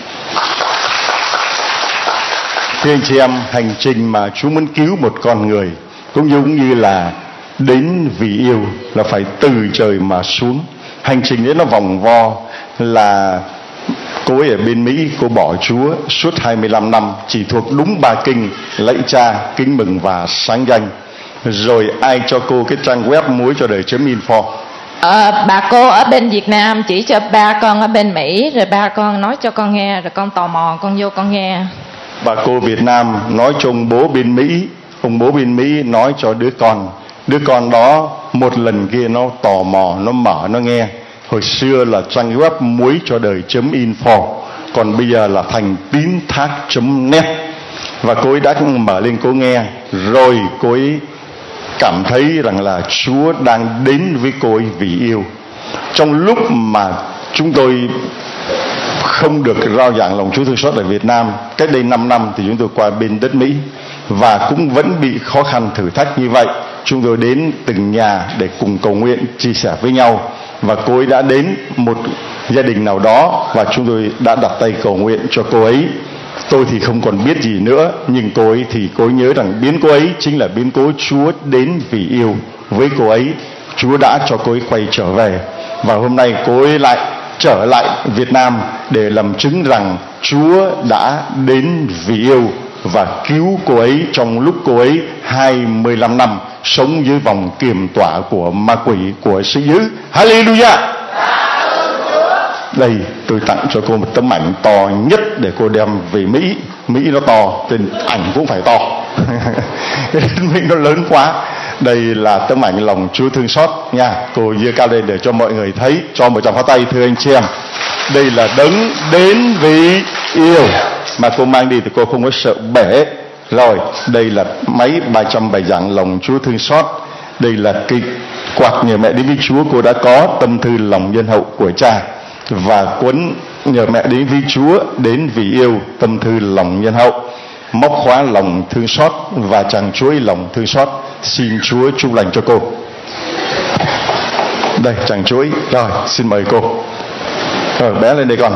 Thưa anh chị em, hành trình mà Chúa muốn cứu một con người cũng giống như là đến vì yêu, là phải từ trời mà xuống. Hành trình đấy nó vòng vo, là cô ấy ở bên Mỹ, cô bỏ Chúa suốt 25 năm, chỉ thuộc đúng 3 kinh lạy cha, kính mừng và sáng danh. Rồi ai cho cô cái trang web múi cho đời.info? Bà cô ở bên Việt Nam chỉ cho ba con ở bên Mỹ. Rồi ba con nói cho con nghe, rồi con tò mò con vô con nghe. Bà cô Việt Nam nói cho ông bố bên Mỹ ông bố bên Mỹ nói cho đứa con đó một lần kia nó tò mò, nó mở nó nghe. Hồi xưa là trang web muối cho đời.info, còn bây giờ là thành tín thác.net. Và cô ấy đã mở lên cô nghe, rồi cô ấy cảm thấy rằng là Chúa đang đến với cô ấy vì yêu. Trong lúc mà chúng tôi không được rao giảng lòng Chúa thương xót ở Việt Nam, cách đây 5 năm thì chúng tôi qua bên đất Mỹ, và cũng vẫn bị khó khăn thử thách như vậy. Chúng tôi đến từng nhà để cùng cầu nguyện, chia sẻ với nhau. Và cô ấy đã đến một gia đình nào đó và chúng tôi đã đặt tay cầu nguyện cho cô ấy. Tôi thì không còn biết gì nữa, nhưng cô ấy thì cô ấy nhớ rằng biến cô ấy chính là biến cố Chúa đến vì yêu với cô ấy. Chúa đã cho cô ấy quay trở về, và hôm nay cô ấy lại trở lại Việt Nam để làm chứng rằng Chúa đã đến vì yêu và cứu cô ấy trong lúc cô ấy 25 năm sống dưới vòng kiềm tỏa của ma quỷ, của sự dữ. Hallelujah! Đây, tôi tặng cho cô một tấm ảnh to nhất để cô đem về Mỹ. Mỹ nó to, tên ảnh cũng phải to. Mỹ nó lớn quá. Đây là tấm ảnh lòng Chúa thương xót nha. Cô giơ cao lên để cho mọi người thấy. Cho một tràng pháo tay thưa anh chị em. Đây là đấng đến vì yêu. Mà cô mang đi thì cô không có sợ bể. Rồi, đây là máy 300 bài giảng lòng Chúa thương xót. Đây là cái quạt nhờ mẹ đến với Chúa. Cô đã có tâm thư lòng nhân hậu của cha. Và cuốn nhờ mẹ đến với Chúa, đến vì yêu, tâm thư lòng nhân hậu. Móc khóa lòng thương xót và chàng chuối lòng thương xót. Xin Chúa chúc lành cho cô. Đây chàng chuối. Rồi xin mời cô. Rồi bé lên đây con.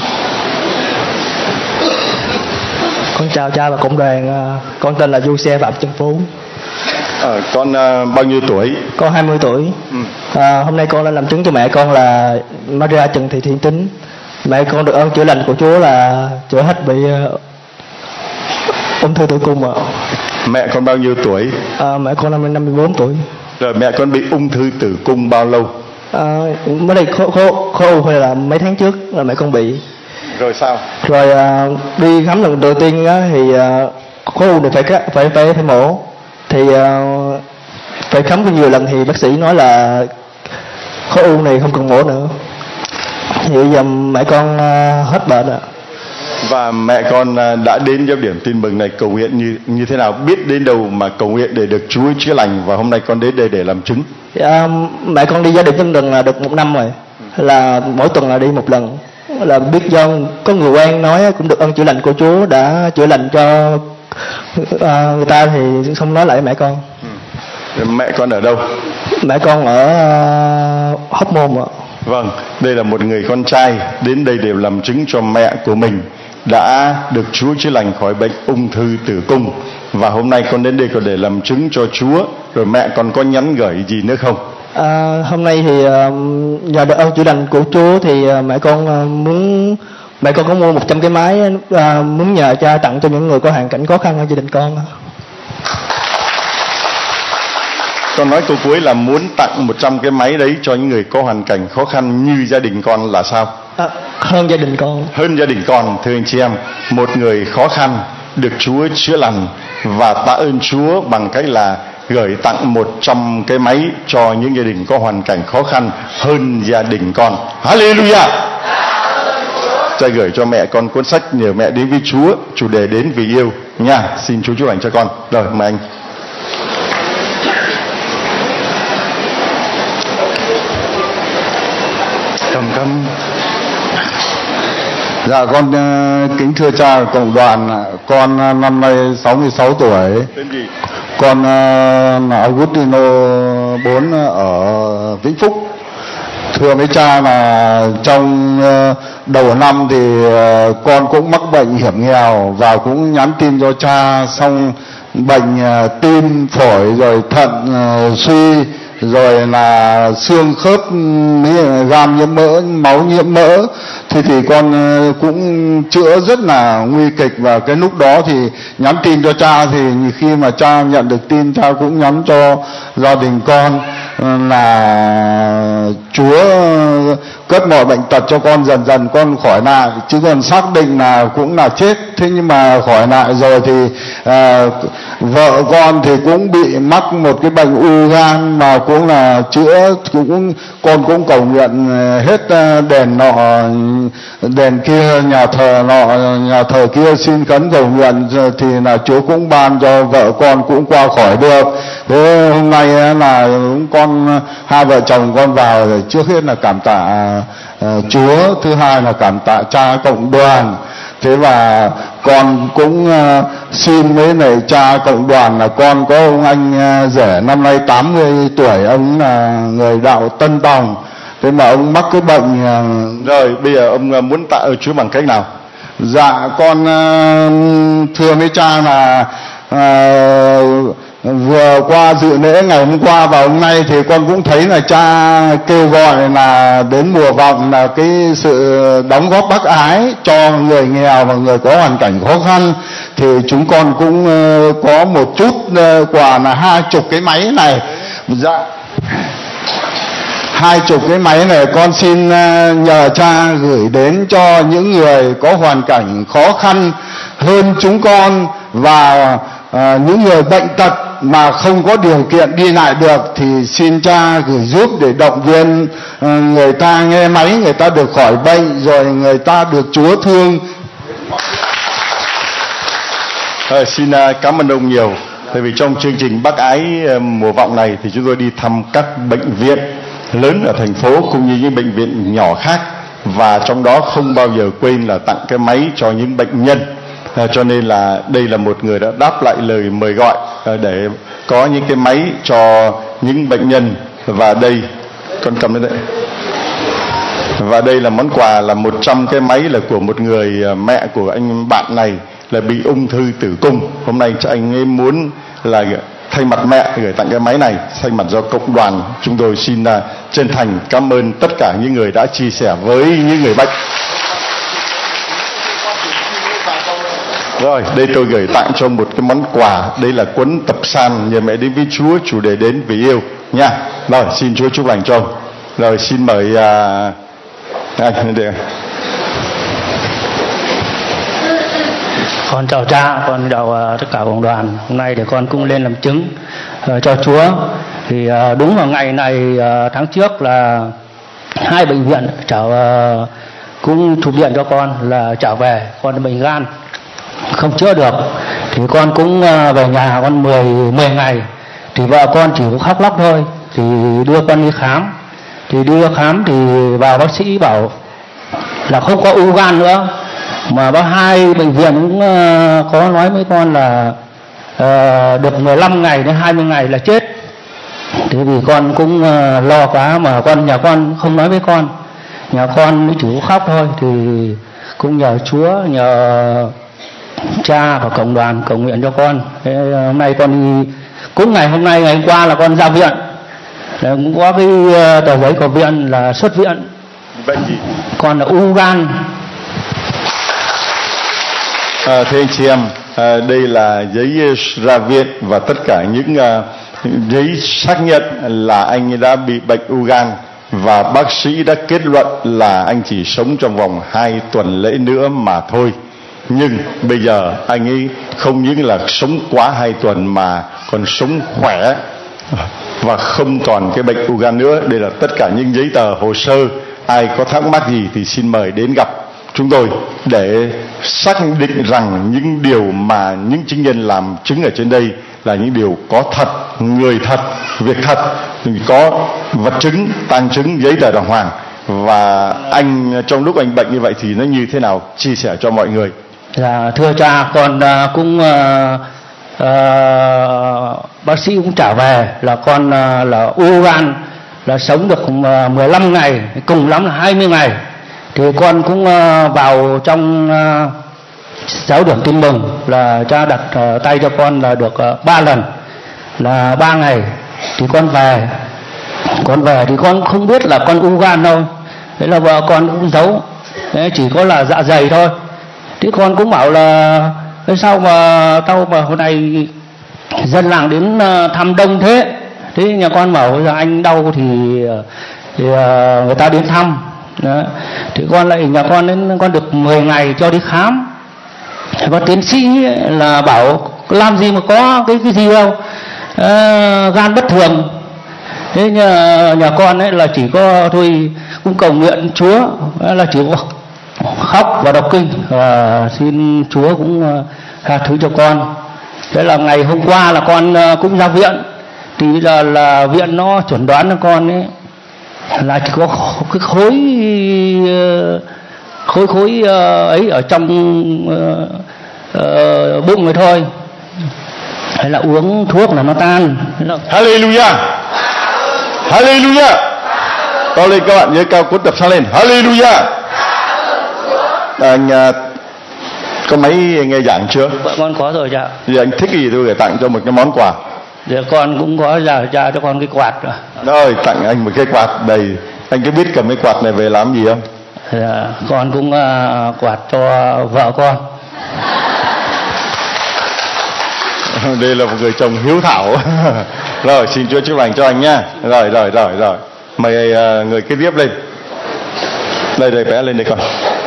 Con chào cha và cộng đoàn. Con tên là Du Xe Phạm Trân Phú. Con bao nhiêu tuổi? Con 20 tuổi. Hôm nay con lên làm chứng cho mẹ con là Maria Trần Thị Thiên Tính. Mẹ con được ơn chữa lành của Chúa là chữa hết bị ung thư tử cung ạ. Mẹ con bao nhiêu tuổi? Mẹ con năm nay 54 tuổi. Rồi mẹ con bị ung thư tử cung bao lâu? Mới đây khối u hay là mấy tháng trước là mẹ con bị. Rồi sao? Rồi đi khám lần đầu tiên thì khối u này phải mổ. Thì phải khám nhiều lần thì bác sĩ nói là khối u này không cần mổ nữa. Thì bây giờ mẹ con hết bệnh ạ. Và mẹ con đã đến giáo điểm tin mừng này cầu nguyện như thế nào? Biết đến đâu mà cầu nguyện để được Chúa chữa lành, và hôm nay con đến đây để làm chứng? Mẹ con đi giáo điểm tin mừng là được 1 năm rồi. Là mỗi tuần là đi một lần. Là biết do có người quen nói cũng được ơn chữa lành của Chúa đã chữa lành cho người ta thì không nói lại mẹ con. Mẹ con ở đâu? Mẹ con ở Hóc Môn ạ. Vâng, đây là một người con trai đến đây để làm chứng cho mẹ của mình đã được Chúa chữa lành khỏi bệnh ung thư tử cung. Và hôm nay con đến đây còn để làm chứng cho Chúa. Rồi mẹ con có nhắn gửi gì nữa không? Hôm nay thì nhờ được ơn chữa lành của Chúa thì mẹ con có mua 100 cái máy muốn nhờ cha tặng cho những người có hoàn cảnh khó khăn ở gia đình con. Con nói câu cuối là muốn tặng 100 cái máy đấy cho những người có hoàn cảnh khó khăn như gia đình con là sao? Hơn gia đình con. Hơn gia đình con, thưa anh chị em. Một người khó khăn được Chúa chữa lành và tạ ơn Chúa bằng cách là gửi tặng 100 cái máy cho những gia đình có hoàn cảnh khó khăn hơn gia đình con. Hallelujah! Cha gửi cho mẹ con cuốn sách nhờ mẹ đến với Chúa, chủ đề đến vì yêu nha. Xin Chúa chúc lành cho con. Rồi mời anh. Cầm. Dạ con kính thưa cha cộng đoàn, con năm nay 66 tuổi. Tên gì? Con là Augustino 4 ở Vĩnh Phúc. Thưa mấy cha là trong đầu năm thì con cũng mắc bệnh hiểm nghèo và cũng nhắn tin cho cha, xong bệnh tim phổi rồi thận suy rồi là xương khớp, gan nhiễm mỡ, máu nhiễm mỡ, thì con cũng chữa rất là nguy kịch. Và cái lúc đó thì nhắn tin cho cha, thì khi mà cha nhận được tin cha cũng nhắn cho gia đình con. là Chúa cất mọi bệnh tật cho con, dần dần con khỏi lại, chứ còn xác định là cũng là chết. Thế nhưng mà khỏi lại rồi thì vợ con thì cũng bị mắc một cái bệnh u gan mà cũng là chữa, con cũng cầu nguyện hết đền nọ đền kia, nhà thờ nọ nhà thờ kia, xin khấn cầu nguyện thì là Chúa cũng ban cho vợ con cũng qua khỏi được. Thế hôm nay là con hai vợ chồng con vào rồi, trước hết là cảm tạ Chúa, thứ hai là cảm tạ cha cộng đoàn. Thế và con cũng xin với này cha cộng đoàn là con có ông anh rể năm nay 80 tuổi, ông là người đạo Tân Tòng. Thế mà ông mắc cái bệnh. Rồi bây giờ ông muốn tạ ơn Chúa bằng cách nào? Dạ con thưa với cha là vừa qua dự lễ ngày hôm qua và hôm nay thì con cũng thấy là cha kêu gọi là đến mùa vọng là cái sự đóng góp bác ái cho người nghèo và người có hoàn cảnh khó khăn. Thì chúng con cũng có một chút quà là 20 cái máy này. Dạ 20 cái máy này con xin nhờ cha gửi đến cho những người có hoàn cảnh khó khăn hơn chúng con, và những người bệnh tật mà không có điều kiện đi lại được thì xin cha gửi giúp để động viên người ta nghe máy, người ta được khỏi bệnh, rồi người ta được Chúa thương. Xin cảm ơn ông nhiều. Tại vì trong chương trình bác ái mùa vọng này thì chúng tôi đi thăm các bệnh viện lớn ở thành phố cũng như những bệnh viện nhỏ khác, và trong đó không bao giờ quên là tặng cái máy cho những bệnh nhân. Cho nên là đây là một người đã đáp lại lời mời gọi để có những cái máy cho những bệnh nhân. Và đây con cầm lên đây, và đây là món quà là 100 cái máy là của một người mẹ của anh bạn này là bị ung thư tử cung. Hôm nay anh ấy muốn là thay mặt mẹ gửi tặng cái máy này, thay mặt do cộng đoàn chúng tôi xin chân thành cảm ơn tất cả những người đã chia sẻ với những người bệnh. Rồi, đây tôi gửi tặng cho một cái món quà, đây là cuốn tập san Nhờ Mẹ Đến Với Chúa, chủ đề đến vì yêu nha. Rồi, xin Chúa chúc lành cho ông. Rồi, xin mời anh đây. Con chào cha, con chào tất cả cộng đoàn. Hôm nay để con cũng lên làm chứng cho Chúa. Thì đúng vào ngày này tháng trước là 2 bệnh viện cũng chụp điện cho con là trở về con bệnh gan không chữa được, thì con cũng về nhà con 10 ngày. Thì vợ con chỉ có khóc lóc thôi, thì đưa con đi khám. Thì đưa khám thì vào bác sĩ bảo là không có u gan nữa, mà bác 2 bệnh viện cũng có nói với con là được 15 ngày đến 20 ngày là chết. Thế vì con cũng lo quá, mà nhà con không nói với con, nhà con chỉ có khóc thôi. Thì cũng nhờ Chúa, nhờ cha và cộng đoàn cầu nguyện cho con. Thế hôm nay con đi, cũng ngày hôm nay ngày hôm qua là con ra viện, cũng có cái tờ giấy của viện là xuất viện. Bệnh gì? Con là u gan. Thưa anh chị em, đây là giấy ra viện và tất cả những giấy xác nhận là anh đã bị bệnh u gan, và bác sĩ đã kết luận là anh chỉ sống trong vòng 2 tuần lễ nữa mà thôi. Nhưng bây giờ anh ấy không những là sống quá 2 tuần mà còn sống khỏe và không còn cái bệnh u gan nữa. Đây là tất cả những giấy tờ hồ sơ. Ai có thắc mắc gì thì xin mời đến gặp chúng tôi để xác định rằng những điều mà những chứng nhân làm chứng ở trên đây là những điều có thật, người thật, việc thật, có vật chứng, tang chứng, giấy tờ đàng hoàng. Và anh trong lúc anh bệnh như vậy thì nó như thế nào, chia sẻ cho mọi người. Dạ, thưa cha, con cũng bác sĩ cũng trả về là con là u gan, là sống được 15 ngày, cùng lắm là 20 ngày. Thì con cũng vào trong giáo điểm tin mừng là cha đặt tay cho con là được 3 lần, là 3 ngày. Thì con về thì con không biết là con u gan đâu. Thế là vợ con cũng giấu, thế chỉ có là dạ dày thôi. Thì con cũng bảo là sao mà tao mà hôm nay dân làng đến thăm đông thế. Thế nhà con bảo bây giờ anh đau thì người ta đến thăm. Đó. Thì con lại nhà con đến con được 10 ngày cho đi khám. Và tiến sĩ là bảo làm gì mà có cái gì đâu, gan bất thường. Thế nhà con ấy là chỉ có thôi cũng cầu nguyện Chúa, là chỉ có khóc và đọc kinh và xin Chúa cũng tha thứ cho con. Thế là ngày hôm qua là con cũng ra viện, thì bây giờ là viện nó chuẩn đoán cho con ấy là chỉ có cái khối ấy ở trong bụng người thôi, hay là uống thuốc là nó tan. Hallelujah, Hallelujah. To lên các bạn nhớ cao cuốn tập sáng lên. Hallelujah. Anh có máy nghe giảng chưa? Vợ con có rồi dạ. Thì anh thích gì tôi để tặng cho một cái món quà. Dạ con cũng có ra cho con cái quạt rồi. Rồi tặng anh một cái quạt đầy. Anh có biết cầm cái quạt này về làm gì không? Dạ, con cũng quạt cho vợ con. Đây là một người chồng hiếu thảo. Rồi xin Chúa chúc lành cho anh nha. Rồi. Mời người kế tiếp lên. Đây vẽ lên đây con.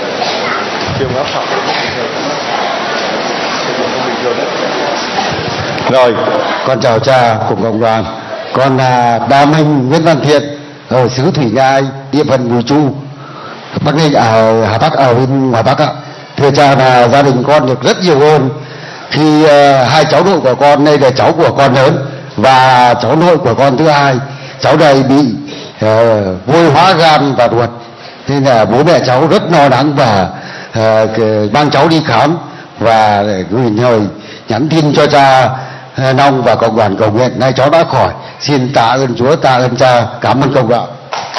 Rồi, Con chào cha cùng cộng đoàn. Con là Đa Minh Nguyễn Văn Thiện ở xứ Thủy Nhai, địa phận Bùi Chu, Bắc Ninh, ở Hà Bắc, ở bên ngoài Bắc ạ. Thưa cha là gia đình con được rất nhiều ơn khi hai cháu nội của con, đây là cháu của con lớn và cháu nội của con thứ hai, cháu này bị vôi hóa gan và ruột, nên là bố mẹ cháu rất lo lắng và mang cháu đi khám và gửi lời nhắn tin cho cha Nông và cộng đoàn cầu nguyện. Nay cháu đã khỏi, xin tạ ơn Chúa, tạ ơn cha, cảm ơn cộng đoàn.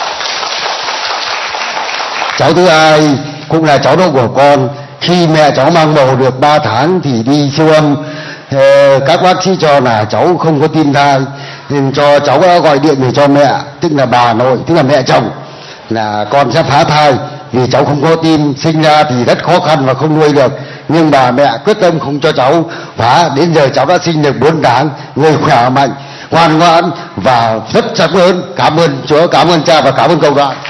Cháu thứ hai cũng là cháu nội của con, khi mẹ cháu mang bầu được 3 tháng thì đi siêu âm, các bác sĩ cho là cháu không có tim thai, nên cho cháu đã gọi điện về cho mẹ, tức là bà nội, tức là mẹ chồng, là con sẽ phá thai vì cháu không có tim, sinh ra thì rất khó khăn và không nuôi được, nhưng bà mẹ quyết tâm không cho cháu phá. Đến giờ cháu đã sinh được 4 tháng, người khỏe mạnh, ngoan ngoãn và rất cảm ơn Chúa, cảm ơn cha và cảm ơn cộng đoàn.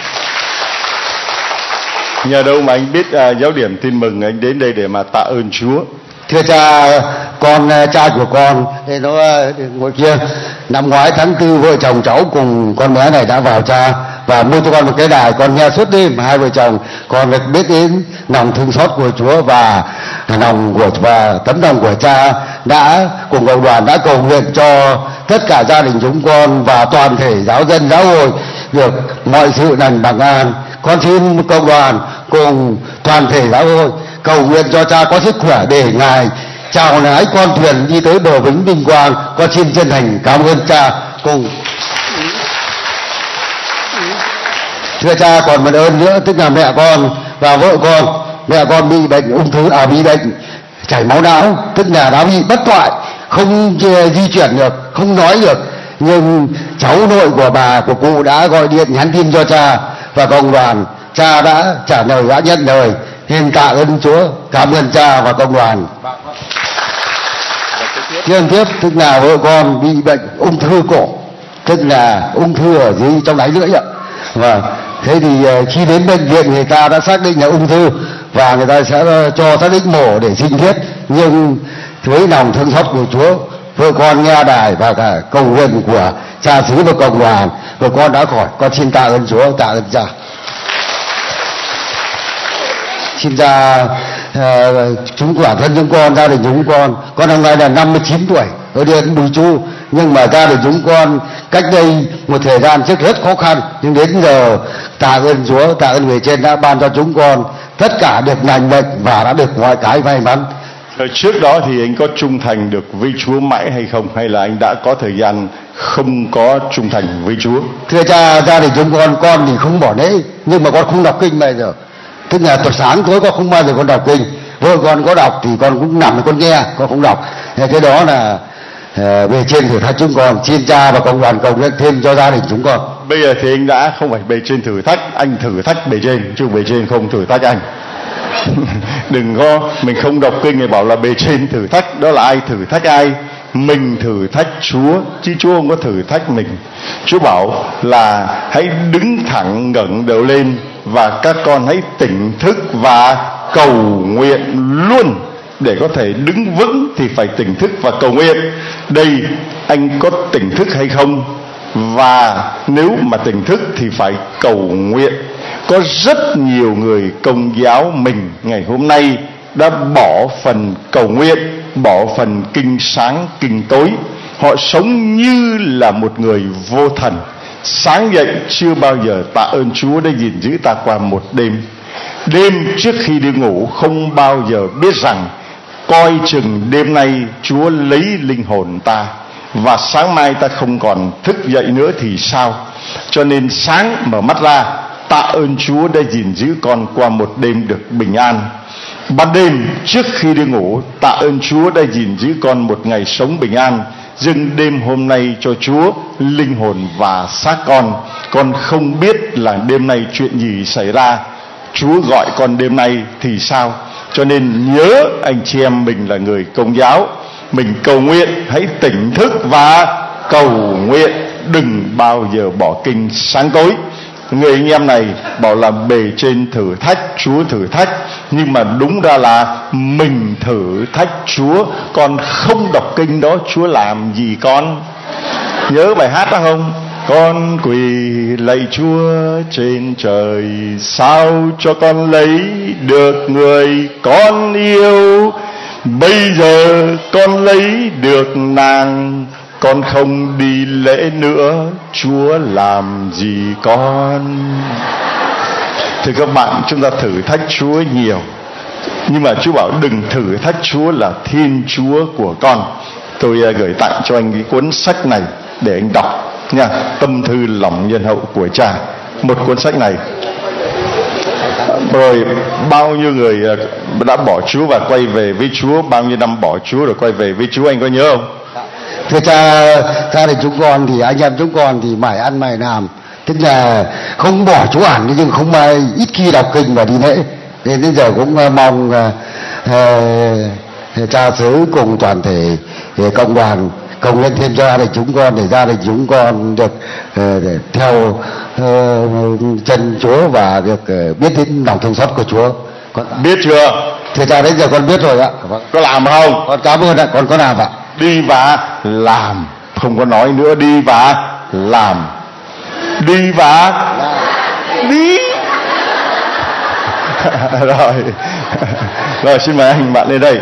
nhờ đâu mà anh biết giáo điểm tin mừng anh đến đây để mà tạ ơn Chúa? Thưa cha, con cha của con thì nó ngồi kia, năm ngoái tháng 4 vợ chồng cháu cùng con bé này đã vào cha và mua cho con một cái đài, con nghe suốt đêm. Hai vợ chồng con được biết đến lòng thương xót của Chúa và tấm lòng của cha, đã cùng cộng đoàn đã cầu nguyện cho tất cả gia đình chúng con và toàn thể giáo dân giáo hội được mọi sự lành bằng an. Con xin cộng đoàn cùng toàn thể giáo hội cầu nguyện cho cha có sức khỏe để ngài chào lái con thuyền đi tới bờ vĩnh vinh quang. Con xin chân thành cảm ơn cha cùng. Thưa cha, còn một ơn nữa, tức là mẹ con và vợ con. Mẹ con bị bệnh ung thư, bị bệnh chảy máu não, tức là đã bị bất toại, không di chuyển được, không nói được. Nhưng cháu nội của bà, của cụ đã gọi điện nhắn tin cho cha và cộng đoàn, cha đã trả lời, đã nhận lời. Nên tạ ơn Chúa, cảm ơn cha và cộng đoàn. Tiếp tức là vợ con bị bệnh ung thư cổ, tức là ung thư ở dưới trong đáy lưỡi ạ. Và thế thì khi đến bệnh viện người ta đã xác định là ung thư và người ta sẽ cho xác định mổ để sinh thiết. Nhưng với lòng thương xót của Chúa, vợ con nghe đài và cả cầu nguyện của cha xứ và cộng đoàn, vợ con đã khỏi. Con xin tạ ơn Chúa, tạ ơn cha. Xin cha chúng bản thân chúng con, gia đình chúng con năm nay là 59 tuổi ở điện Bùi Chu, nhưng mà gia đình chúng con cách đây một thời gian trước rất khó khăn, nhưng đến giờ tạ ơn Chúa, tạ ơn người trên đã ban cho chúng con tất cả được lành bệnh và đã được mọi cái may mắn. Trước đó thì anh có trung thành được với Chúa mãi hay không, hay là anh đã có thời gian không có trung thành với Chúa? Thưa cha, gia đình chúng con thì không bỏ lễ, nhưng mà con không đọc kinh bây giờ. Tức là tuần sáng tối con không bao giờ con đọc kinh. Vợ con có đọc thì con cũng nằm con nghe, con không đọc. Cái đó là bề trên thử thách chúng con. Xin cha và cộng đoàn cầu nguyện thêm cho gia đình chúng con. Bây giờ thì anh đã không phải bề trên thử thách, anh thử thách bề trên, chứ bề trên không thử thách anh. Đừng có mình không đọc kinh thì bảo là bề trên thử thách, đó là ai thử thách ai? mình thử thách Chúa chứ Chúa không có thử thách mình. Chúa bảo là hãy đứng thẳng ngẩng đầu lên và các con hãy tỉnh thức và cầu nguyện luôn. Để có thể đứng vững thì phải tỉnh thức và cầu nguyện. Đây, anh có tỉnh thức hay không? Và nếu mà tỉnh thức thì phải cầu nguyện. Có rất nhiều người Công giáo mình ngày hôm nay đã bỏ phần cầu nguyện, bỏ phần kinh sáng kinh tối. Họ sống như là một người vô thần. Sáng dậy chưa bao giờ tạ ơn Chúa đã gìn giữ ta qua một đêm. Đêm trước khi đi ngủ không bao giờ biết rằng coi chừng đêm nay Chúa lấy linh hồn ta, và sáng mai ta không còn thức dậy nữa thì sao? Cho nên sáng mở mắt ra, tạ ơn Chúa đã gìn giữ con qua một đêm được bình an. Ban đêm trước khi đi ngủ, tạ ơn Chúa đã gìn giữ con một ngày sống bình an. Dâng đêm hôm nay cho Chúa linh hồn và xác con không biết là đêm nay chuyện gì xảy ra, Chúa gọi con đêm nay thì sao? Cho nên nhớ anh chị em mình là người Công giáo, mình cầu nguyện hãy tỉnh thức và cầu nguyện, đừng bao giờ bỏ kinh sáng tối. Người anh em này bảo là bề trên thử thách, Chúa thử thách, nhưng mà đúng ra là mình thử thách Chúa. Con không đọc kinh đó, Chúa làm gì con? Nhớ bài hát đó không? Con quỳ lạy Chúa trên trời, sao cho con lấy được người con yêu? Bây giờ con lấy được nàng, con không đi lễ nữa, Chúa làm gì con? Thưa các bạn, chúng ta thử thách Chúa nhiều, nhưng mà Chúa bảo đừng thử thách Chúa là Thiên Chúa của con. Tôi gửi tặng cho anh cái cuốn sách này để anh đọc nha, Tâm thư lòng nhân hậu của Cha. Một cuốn sách này rồi bao nhiêu người đã bỏ Chúa và quay về với Chúa, bao nhiêu năm bỏ Chúa rồi quay về với Chúa, anh có nhớ không? Thưa cha, gia đình chúng con thì anh em chúng con thì mải ăn mải làm, tức là không bỏ Chúa hẳn nhưng không ít khi đọc kinh và đi lễ. Nên đến giờ cũng mong cha xứ cùng toàn thể cộng đoàn cầu nguyện thêm cho gia đình chúng con, để gia đình chúng con được theo chân Chúa và được biết đến lòng thương xót của Chúa. Con biết chưa? Thưa cha, đến giờ con biết rồi ạ. Có làm không? Con cảm ơn ạ, con có làm ạ. Đi và làm, không có nói nữa, đi và làm. Đi và đi. Rồi xin mời anh bạn lên đây.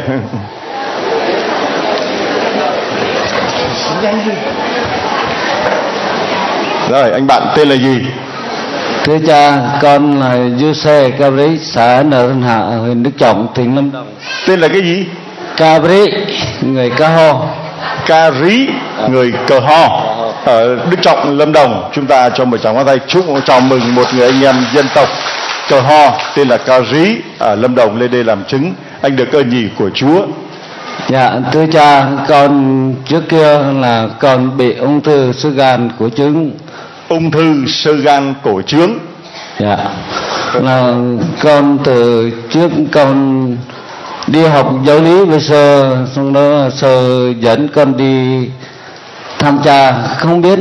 Rồi anh bạn tên là gì? Thưa cha, con là Giuse Cabri, xã Nợ Hạ, huyện Đức Trọng, tỉnh Lâm Đồng. Tên là cái gì? Cabri, người Ca Ho. Cari, người Cờ Ho, ở Đức Trọng, Lâm Đồng. Chúng ta cho một tràng pháo tay chúc chào mừng một người anh em dân tộc Cờ Ho tên là Cari ở Lâm Đồng lên đây làm chứng. Anh được ơn nhì của Chúa. Dạ, thưa cha, con trước kia là con bị ung thư sơ gan cổ trướng. Ung thư sơ gan cổ trướng. Dạ, là con từ trước con đi học giáo lý với sơ, xong đó sơ dẫn con đi thăm cha, không biết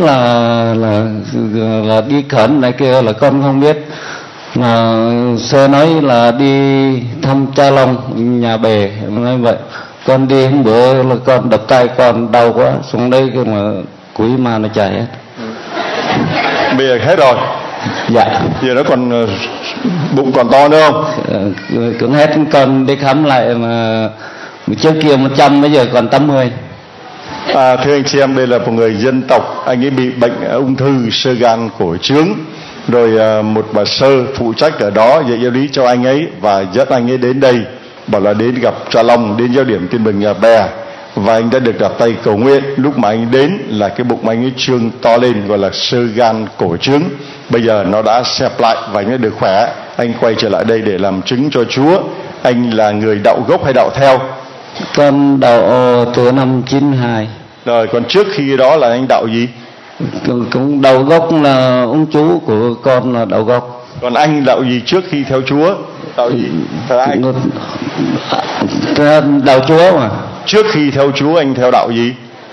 là đi khẩn này kia là con không biết, mà sơ nói là đi thăm cha Long nhà bè, nói vậy con đi hôm bữa là con đập tay con đau quá, xuống đây cái mà quỷ ma nó chạy hết. Bây giờ hết rồi. Dạ. Giờ nó còn bụng còn to nữa không? Cũng hết, con đi khám lại mà trước kia 100, bây giờ còn 80. Thưa anh chị em, đây là một người dân tộc, anh ấy bị bệnh ung thư sơ gan cổ trướng. Rồi một bà sơ phụ trách ở đó dạy giáo lý cho anh ấy và dẫn anh ấy đến đây, bảo là đến gặp cha Long, đến giáo điểm Tin Mừng Nhà Bè. Và anh đã được đặt tay cầu nguyện. Lúc mà anh đến là cái bụng anh ấy trương to lên, gọi là sơ gan cổ trướng. Bây giờ nó đã xẹp lại và anh ấy được khỏe. Anh quay trở lại đây để làm chứng cho Chúa. Anh là người đạo gốc hay đạo theo? Con đạo từ năm 92. Rồi còn trước khi đó là anh đạo gì? Cũng đạo gốc là ông chú của con là đạo gốc. Còn anh đạo gì trước khi theo Chúa? Đạo gì? Đạo Chúa mà. Trước khi theo Chúa anh theo đạo gì?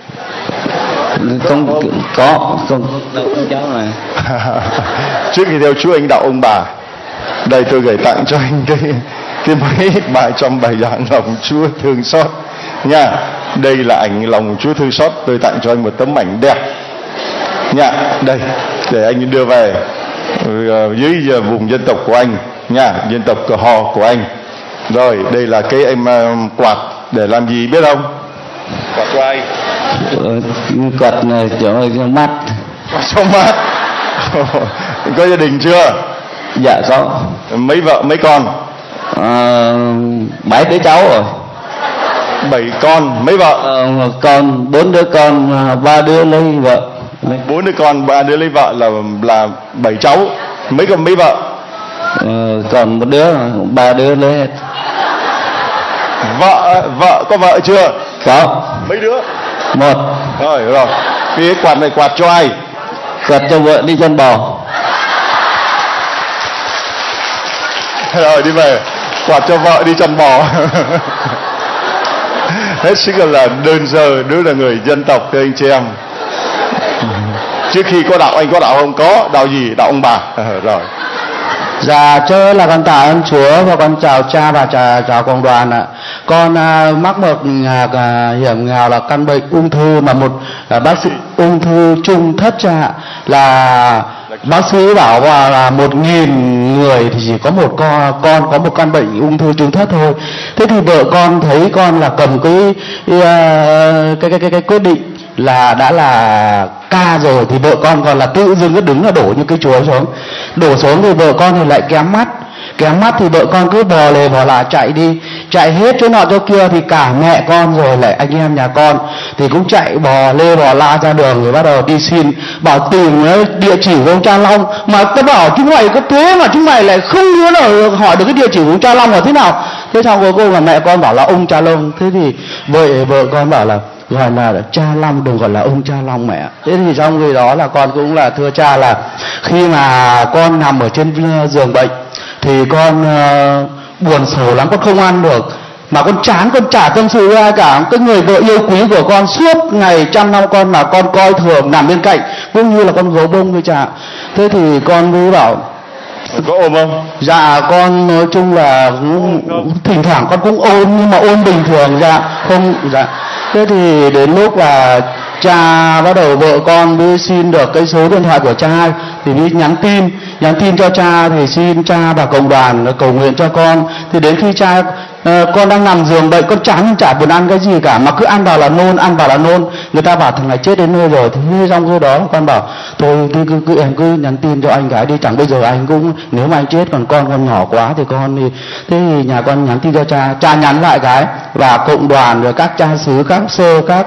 Không có, không cháu này. Trước khi theo Chúa anh đạo ông bà. Đây tôi gửi tặng cho anh cái mấy bài trong bài giảng lòng Chúa thương xót nha. Đây là ảnh lòng Chúa thương xót, tôi tặng cho anh một tấm ảnh đẹp nha. Đây để anh đưa về dưới vùng dân tộc của anh nha, dân tộc Cờ Hò của anh. Rồi đây là cái em quạt để làm gì biết không? Quạt cho ai? Quạt này cho mắt. Cho mắt. Có gia đình chưa? Dạ có. Mấy vợ mấy con? 7 đứa cháu rồi. 7 con, mấy vợ? Con 4 đứa con, 3 đứa lấy vợ. 4 đứa con, 3 đứa lấy vợ là 7 cháu. Mấy con mấy vợ? Còn 1 đứa, 3 đứa lấy hết. Vợ có vợ chưa? Có. Mấy đứa? 1. Rồi. Cái quạt này quạt cho ai? Quạt cho vợ đi chăn bò. Rồi đi về, quạt cho vợ đi chăn bò. Hết sức là đơn sơ, đứa là người dân tộc thưa anh chị em. Trước khi có đạo, anh có đạo không? Có. Đạo gì? Đạo ông bà. Rồi. Dạ, chớ là con tạ ơn Chúa và con chào cha và chào cộng đoàn ạ. Con mắc một hiểm nghèo là căn bệnh ung thư, mà một bác sĩ ung thư trung thất cha, là bác sĩ bảo là 1.000 người thì chỉ có một con có một căn bệnh ung thư trung thất thôi. Thế thì vợ con thấy con là cầm cái quyết định là đã là ca rồi, thì vợ con còn là tự dưng cứ đứng là đổ như cái chuối xuống. Đổ xuống thì vợ con thì lại kém mắt thì vợ con cứ bò lề bò là chạy đi, chạy hết chỗ nọ chỗ kia, thì cả mẹ con rồi lại anh em nhà con thì cũng chạy bò lê bò la ra đường, rồi bắt đầu đi xin bảo tìm địa chỉ của ông cha Long. Mà tôi bảo chúng mày có thế mà chúng mày lại không nhớ là hỏi được cái địa chỉ của ông cha Long là thế nào. Thế xong cuối cùng là mẹ con bảo là ông cha Long. Thế thì vợ con bảo là gọi là cha Long, đừng gọi là ông cha Long mẹ. Thế thì trong khi đó là con cũng là thưa cha là khi mà con nằm ở trên giường bệnh thì con buồn sầu lắm, con không ăn được, mà con chán, con chả tâm sự với ai cả. Cái người vợ yêu quý của con suốt ngày chăm nom con mà con coi thường, nằm bên cạnh cũng như là con gấu bông với cha. Thế thì con mới bảo có ôm không? Dạ con nói chung là thỉnh thoảng con cũng ôm, nhưng mà ôm bình thường. Dạ không. Dạ thế thì đến lúc là cha bắt đầu vợ con đi xin được cái số điện thoại của cha thì đi nhắn tin cho cha, thì xin cha và cộng đoàn cầu nguyện cho con. Thì đến khi cha con đang nằm giường bệnh, con chả buồn ăn cái gì cả, mà cứ ăn vào là nôn. Người ta bảo thằng này chết đến nơi rồi. Thì trong khi đó con bảo thôi em cứ nhắn tin cho anh cái đi, chẳng bây giờ anh cũng, nếu mà anh chết còn con nhỏ quá thì con đi. Thế thì nhà con nhắn tin cho cha nhắn lại cái, và cộng đoàn rồi các cha xứ, các sơ, các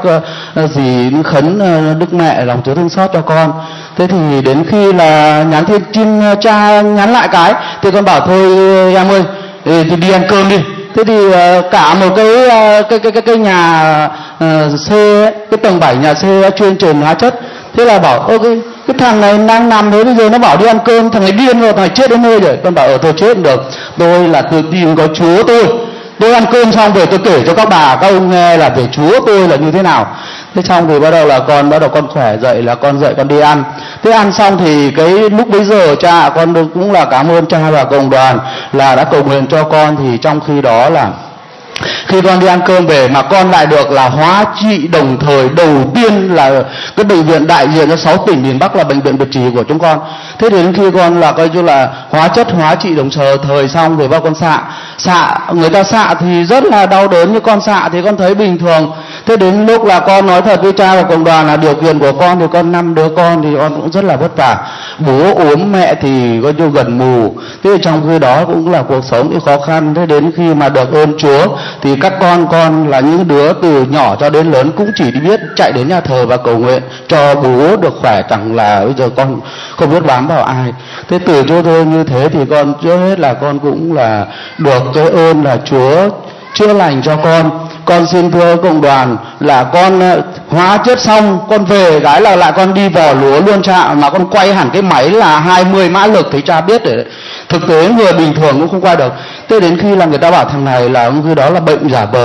dì khấn Đức Mẹ lòng Chúa thương xót cho con. Thế thì đến khi là nhắn tin cha nhắn lại cái thì con bảo thôi em ơi thì đi ăn cơm đi. Thế thì cả một cái nhà C, cái tầng 7 nhà C chuyên truyền hóa chất. Thế là bảo cái thằng này đang nằm thế, bây giờ nó bảo đi ăn cơm, thằng này điên rồi, thằng này chết đến nơi rồi. Con bảo tôi chết được, tôi là tôi tin có Chúa tôi ăn cơm xong về tôi kể cho các bà các ông nghe là về Chúa tôi là như thế nào. Thế xong thì bắt đầu con khỏe dậy, là con dậy con đi ăn. Thế ăn xong thì cái lúc bấy giờ cha con cũng là cảm ơn cha và cộng đoàn là đã cầu nguyện cho con. Thì trong khi đó là khi con đi ăn cơm về mà con lại được là hóa trị đồng thời đầu tiên là cái bệnh viện đại diện cho 6 tỉnh miền Bắc là bệnh viện Việt Trì của chúng con. Thế đến khi con là coi như là hóa trị đồng thời xong rồi bao con xạ người ta xạ thì rất là đau đớn, như con xạ thì con thấy bình thường. Thế đến lúc là con nói thật với cha và cộng đoàn là điều kiện của con thì con 5 đứa con thì con cũng rất là vất vả, bố ốm mẹ thì coi như gần mù. Thế trong khi đó cũng là cuộc sống thì khó khăn. Thế đến khi mà được ơn Chúa thì các con là những đứa từ nhỏ cho đến lớn cũng chỉ biết chạy đến nhà thờ và cầu nguyện cho bố được khỏe, chẳng là bây giờ con không biết bám vào ai. Thế từ chỗ tôi như thế thì con trước hết là con cũng là được cái ơn là Chúa chữa lành cho con. Con xin thưa cộng đoàn là con hóa chất xong con về cái là lại con đi vò lúa luôn cha, mà con quay hẳn cái máy là 20 mã lực thì cha biết để thực tế người bình thường cũng không quay được. Thế đến khi là người ta bảo thằng này là khi đó là bệnh giả vờ,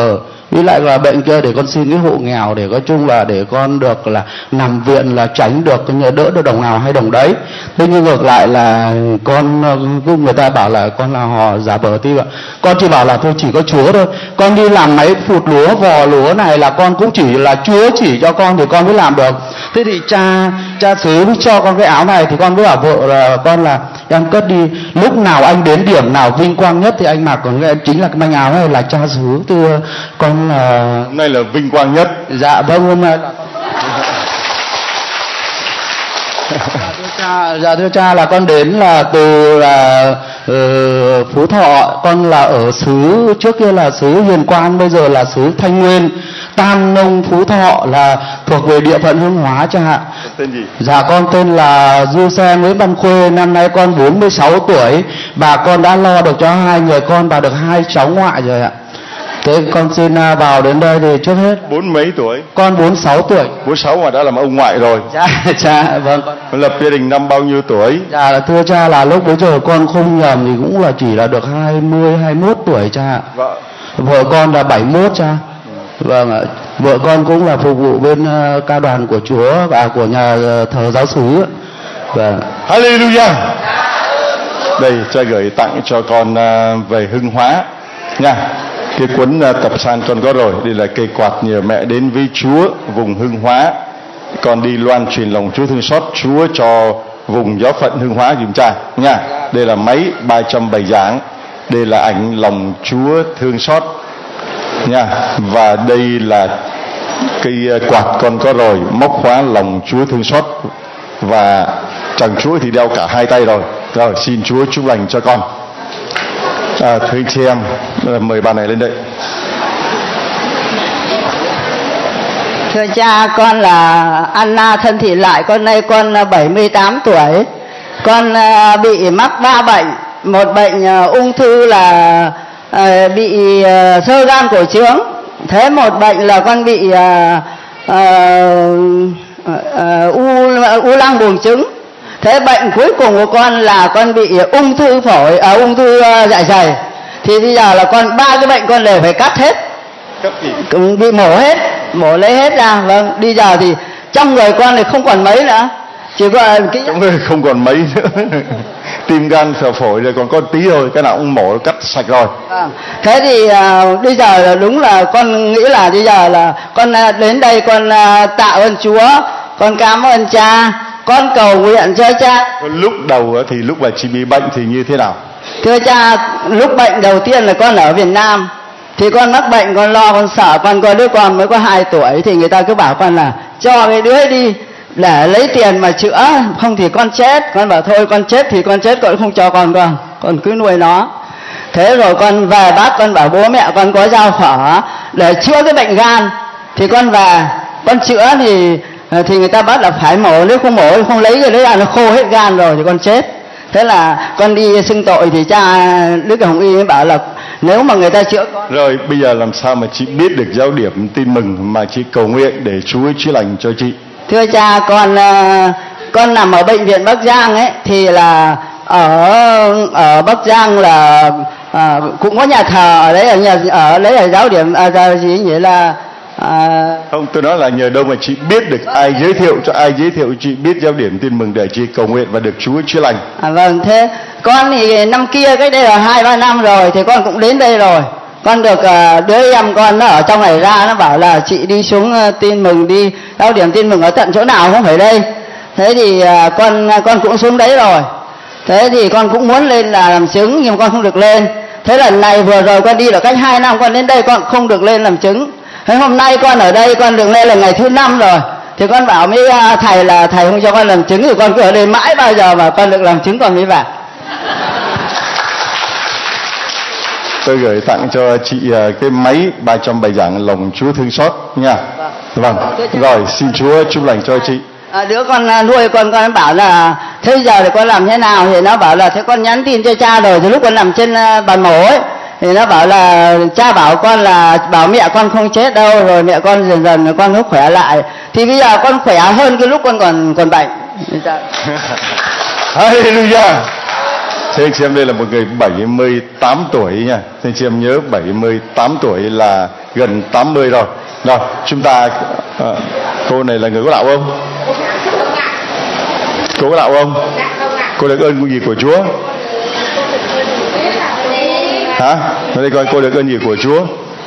với lại là bệnh kia để con xin cái hộ nghèo để có chung là để con được là nằm viện là tránh được đỡ được đồng nào hay đồng đấy. Thế nhưng ngược lại là con người ta bảo là con là họ giả vờ tí vậy, con chỉ bảo là thôi chỉ có Chúa thôi, con đi làm máy phụt lúa vò lúa này là con cũng chỉ là Chúa chỉ cho con thì con mới làm được. Thế thì cha xứ cho con cái áo này thì con mới bảo vợ là con là em cất đi, lúc nào anh đến điểm nào vinh quang nhất thì anh mặc, còn chính là cái manh áo này là cha xứ thưa con là hôm nay là vinh quang nhất. Dạ vâng, hôm nay là dạ thưa cha là con đến là từ là Phú Thọ, con là ở xứ trước kia là xứ Hiền Quan, bây giờ là xứ Thanh Nguyên, Tam Nông Phú Thọ là thuộc về địa phận Hương Hóa cha ạ. Tên gì? Dạ con tên là Du Xe Nguyễn Văn Khuê, năm nay con 46 tuổi, bà con đã lo được cho 2 người con và được 2 cháu ngoại rồi ạ. Thế con xin vào đến đây thì trước hết. 40 mấy tuổi? Con 46 tuổi. 46 mà đã làm ông ngoại rồi. Cha vâng. Con lập gia đình năm bao nhiêu tuổi? Dạ thưa cha là lúc bấy giờ con không nhầm thì cũng là chỉ là được 21 tuổi cha. Vợ con là 71 cha. Vâng ạ. Vợ con cũng là phục vụ bên ca đoàn của Chúa và của nhà thờ giáo xứ. Vâng. Hallelujah. Đây cha gửi tặng cho con về Hưng Hóa nha. Cái cuốn tập san con có rồi. Đây là cây quạt nhờ mẹ đến với Chúa vùng Hưng Hóa. Con đi loan truyền lòng Chúa thương xót Chúa cho vùng giáo phận Hưng Hóa dùm cha nha. Đây là máy 300 bài giảng. Đây là ảnh lòng Chúa thương xót nha. Và đây là cây quạt con có rồi, móc khóa lòng Chúa thương xót. Và chàng Chúa thì đeo cả 2 tay rồi. Rồi xin Chúa chúc lành cho con. Thưa anh chị em, mời bà này lên đây. Thưa cha, con là Anna Thân Thị Lại, con nay con 78 tuổi. Con bị mắc 3 bệnh. Một bệnh ung thư là bị xơ gan cổ trướng. Thế một bệnh là con bị u lăng buồng trứng. Thế bệnh cuối cùng của con là con bị ung thư phổi, ung thư dạ dày. Thì bây giờ là con 3 cái bệnh con đều phải cắt hết. Cắt gì? Bị mổ hết, mổ lấy hết ra. Vâng, bây giờ thì trong người con thì không còn mấy nữa. Chỉ có cái trong người không còn mấy nữa. Tim gan phổi rồi còn có tí thôi, cái nào cũng mổ cắt sạch rồi. Thế thì bây giờ là đúng là con nghĩ là bây giờ là con đến đây con tạ ơn Chúa, con cảm ơn cha, con cầu nguyện cho cha. Lúc đầu thì lúc mà chị bị bệnh thì như thế nào? Thưa cha, lúc bệnh đầu tiên là con ở Việt Nam. Thì con mắc bệnh, con lo, con sợ, con có đứa con mới có 2 tuổi. Thì người ta cứ bảo con là cho cái đứa đi để lấy tiền mà chữa, không thì con chết. Con bảo thôi con chết thì con chết, con không cho con cứ nuôi nó. Thế rồi con về bác, con bảo bố mẹ con có giao phở để chữa cái bệnh gan. Thì con về, con chữa thì người ta bắt là phải mổ, nếu không mổ thì không lấy cái đấy ra, nó khô hết gan rồi thì con chết. Thế là con đi xưng tội thì cha Đức Hồng Y mới bảo là nếu mà người ta chữa con. Rồi bây giờ làm sao mà chị biết được giáo điểm tin mừng mà chị cầu nguyện để Chúa chữa lành cho chị? Thưa cha, con nằm ở bệnh viện Bắc Giang ấy, thì là ở Bắc Giang là cũng có nhà thờ ở đấy, ở đấy là giáo điểm gì nhỉ là không, tôi nói là nhờ đâu mà chị biết được, ai giới thiệu chị biết giáo điểm tin mừng để chị cầu nguyện và được Chúa chữa lành? Vâng, thế con thì năm kia cách đây là 2-3 năm rồi thì con cũng đến đây rồi. Con được đứa em con nó ở trong này ra, nó bảo là chị đi xuống tin mừng, đi giáo điểm tin mừng ở tận chỗ nào không phải đây. Thế thì con cũng xuống đấy rồi. Thế thì con cũng muốn lên là làm chứng nhưng con không được lên. Thế lần này vừa rồi con đi được cách 2 năm con đến đây con không được lên làm chứng. Thế hôm nay con ở đây con được lên là ngày thứ 5 rồi. Thì con bảo với thầy là thầy không cho con làm chứng thì con cứ ở đây mãi bao giờ mà con được làm chứng con mới vào. Tôi gửi tặng cho chị cái máy 300 bài giảng lòng Chúa thương xót nha. Vâng. Rồi xin Chúa chúc lành cho chị. Đứa con nuôi con bảo là thế giờ thì con làm thế nào, thì nó bảo là thế con nhắn tin cho cha rồi. Thì lúc con nằm trên bàn mổ ấy thì nó bảo là cha bảo con là bảo mẹ con không chết đâu, rồi mẹ con dần dần con nó khỏe lại. Thì bây giờ con khỏe hơn cái lúc con còn bệnh. Hallelujah. Thế anh chị em, đây là một người 78 tuổi nha. Thế anh chị em nhớ 78 tuổi là gần 80 rồi. Rồi, chúng ta cô này là người có đạo không? Cô có đạo không? Cô được ơn gì của Chúa? Hả? Nói đây coi, cô được ơn gì của Chúa?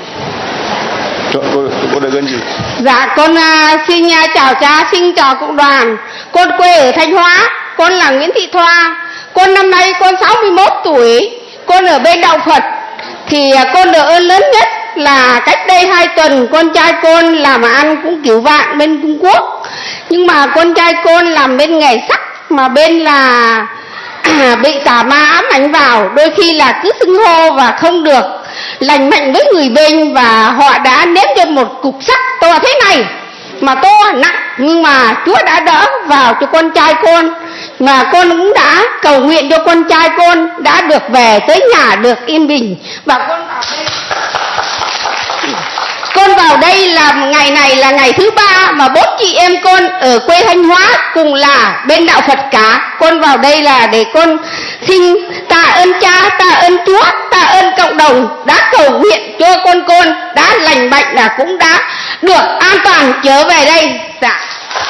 Cô được ơn gì? Dạ con xin chào cha, xin chào cộng đoàn. Con quê ở Thanh Hóa, con là Nguyễn Thị Thoa. Con năm nay con 61 tuổi. Con ở bên đạo Phật. Thì con được ơn lớn nhất là cách đây 2 tuần con trai con làm ăn cũng cứu vạn bên Trung Quốc. Nhưng mà con trai con làm bên nghề sắt, mà bên là bị tà ma ám ảnh vào, đôi khi là cứ xưng hô và không được lành mạnh với người bên, và họ đã ném cho một cục sắt to thế này mà to nặng, nhưng mà Chúa đã đỡ vào cho con trai con, mà con cũng đã cầu nguyện cho con trai con đã được về tới nhà được yên bình. Và con vào đây là ngày này là ngày thứ 3 mà 4 chị em con ở quê Thanh Hóa cùng là bên đạo Phật cả. Con vào đây là để con xin tạ ơn cha, tạ ơn Chúa, tạ ơn cộng đồng đã cầu nguyện cho con đã lành bệnh, là cũng đã được an toàn trở về đây. Dạ.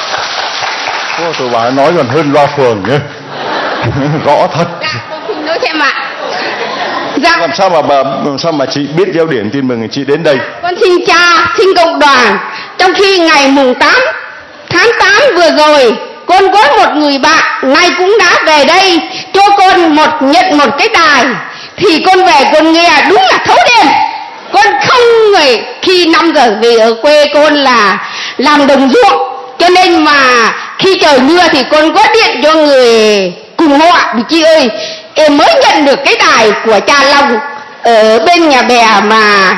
Tụi bà nói còn hơn loa phường nhé. Gõ thật. Dạ, con xin lỗi thêm ạ. Dạ. Làm sao mà chị biết Giáo Điển Tin Mừng chị đến đây? Con xin cha, xin cộng đoàn. Trong khi ngày mùng 8 tháng 8 vừa rồi, con có một người bạn nay cũng đã về đây cho con nhận một cái đài. Thì con về con nghe đúng là thấu đêm. Con không người khi 5 giờ về ở quê con là làm đồng ruộng, cho nên mà khi trời mưa thì con có điện cho người cùng họ: chị ơi, em mới nhận được cái đài của cha Long ở bên nhà bè mà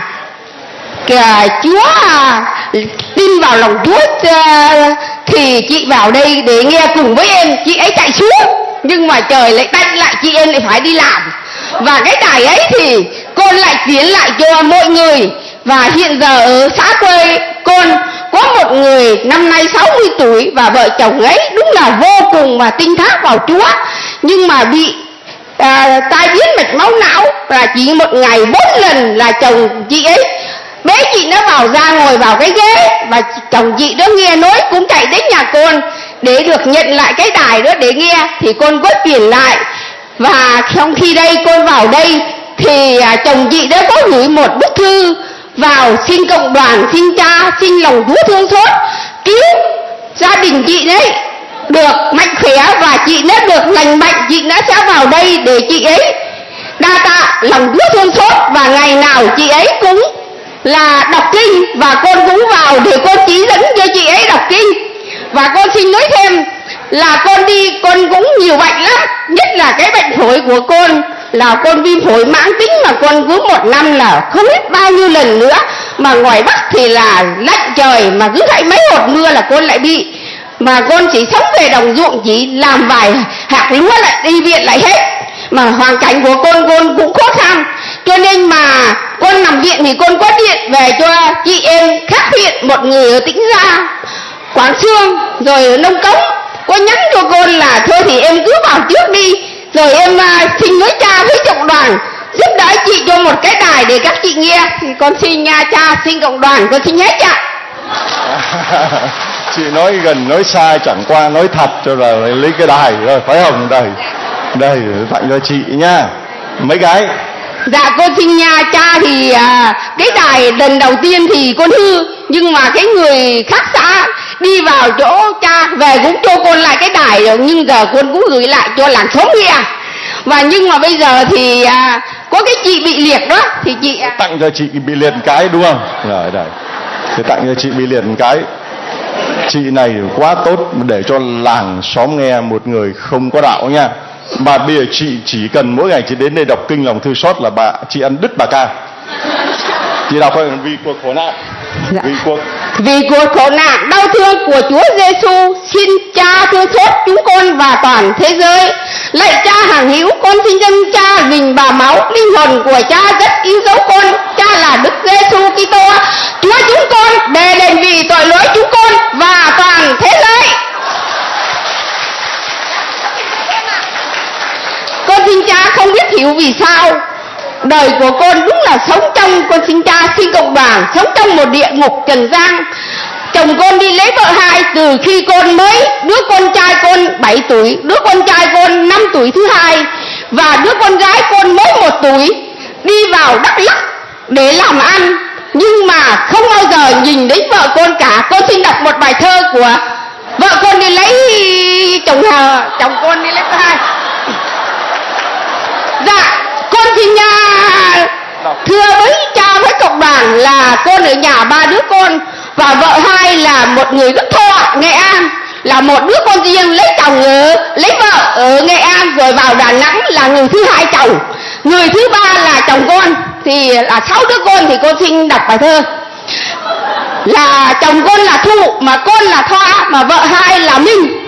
Chúa tin vào lòng Chúa, thì chị vào đây để nghe cùng với em. Chị ấy chạy xuống nhưng mà trời lại đánh lại, chị em lại phải đi làm. Và cái đài ấy thì con lại tiến lại cho mọi người. Và hiện giờ ở xã quê con có một người năm nay 60 tuổi và vợ chồng ấy đúng là vô cùng mà tinh thác vào Chúa, nhưng mà bị tai biến mạch máu não, là chỉ một ngày 4 lần là chồng chị ấy bế chị nó vào ra ngồi vào cái ghế, và chồng chị đó nghe nói cũng chạy đến nhà con để được nhận lại cái đài đó để nghe. Thì con có truyền lại, và trong khi đây con vào đây thì chồng chị đã có gửi một bức thư vào xin cộng đoàn, xin cha, xin lòng Chúa thương xót cứu gia đình chị đấy được mạnh khỏe, và chị đã được lành bệnh. Chị đã sẽ vào đây để chị ấy đa tạ lòng Chúa thương xót, và ngày nào chị ấy cũng là đọc kinh, và con cũng vào để con chỉ dẫn cho chị ấy đọc kinh. Và con xin nói thêm là con đi, con cũng nhiều bệnh lắm, nhất là cái bệnh phổi của con là con viêm phổi mãn tính, mà con cứ 1 năm là không biết bao nhiêu lần nữa. Mà ngoài Bắc thì là lạnh trời, mà cứ thấy mấy hột mưa là con lại bị. Mà con chỉ sống về đồng ruộng, chỉ làm vài hạt lúa lại đi viện lại hết. Mà hoàn cảnh của con cũng khó khăn, cho nên mà con nằm viện thì con có điện về cho chị em khác huyện, một người ở Tĩnh Gia, Quảng Xương, rồi ở Nông Cống, có nhắn cho con là thôi thì em cứ vào trước đi, rồi em xin với cha với cộng đoàn giúp đỡ chị cho một cái đài để các chị nghe. Thì con xin cha, xin cộng đoàn, con xin hết ạ. Chị nói gần nói xa chẳng qua nói thật cho là lấy cái đài rồi, phải không? Đây tặng cho chị nha. Mấy cái. Dạ con xin cha, thì cái đài lần đầu tiên thì con hư, nhưng mà cái người khác xã đi vào chỗ cha về cũng cho con lại cái đài rồi, nhưng giờ con cũng gửi lại cho làng xóm nghe. Và nhưng mà bây giờ thì có cái chị bị liệt đó, thì chị tặng cho chị bị liệt cái đúng không? Rồi đây, thì tặng cho chị bị liệt cái. Chị này quá tốt để cho làng xóm nghe, một người không có đạo nha. Mà bây giờ chị chỉ cần mỗi ngày chị đến đây đọc kinh lòng thương xót là chị ăn đứt bà ca. Chị đọc thôi: vì cuộc khổ nạn. Dạ. Vì cuộc khổ nạn đau thương của Chúa Giêsu, xin cha thương xót chúng con và toàn thế giới. Lạy cha hằng hữu, con xin dâng cha mình và máu, linh hồn của cha rất yêu dấu con. Cha là Đức Giêsu Kitô, Chúa chúng con, để đền vì tội lỗi chúng con và toàn thế giới. Con xin cha không biết hiểu vì sao đời của con đúng là sống trong, con xin cha xin cộng đoàn, sống trong một địa ngục trần gian. Chồng con đi lấy vợ hai từ khi con mới, đứa con trai con 7 tuổi, đứa con trai con 5 tuổi thứ hai, và đứa con gái con mới 1 tuổi, đi vào Đắk Lắk để làm ăn, nhưng mà không bao giờ nhìn đến vợ con cả. Con xin đọc một bài thơ của vợ con đi lấy chồng con đi lấy vợ hai. Dạ, con xin thưa với cha với cộng đoàn là con ở nhà 3 đứa con, và vợ hai là một người Đức Thọ, Nghệ An, là một đứa con riêng lấy chồng lấy vợ ở Nghệ An rồi vào Đà Nẵng là người thứ hai chồng. Người thứ ba là chồng con, thì là 6 đứa con. Thì con xin đọc bài thơ là chồng con là Thụ, mà con là Thoa, mà vợ hai là Minh.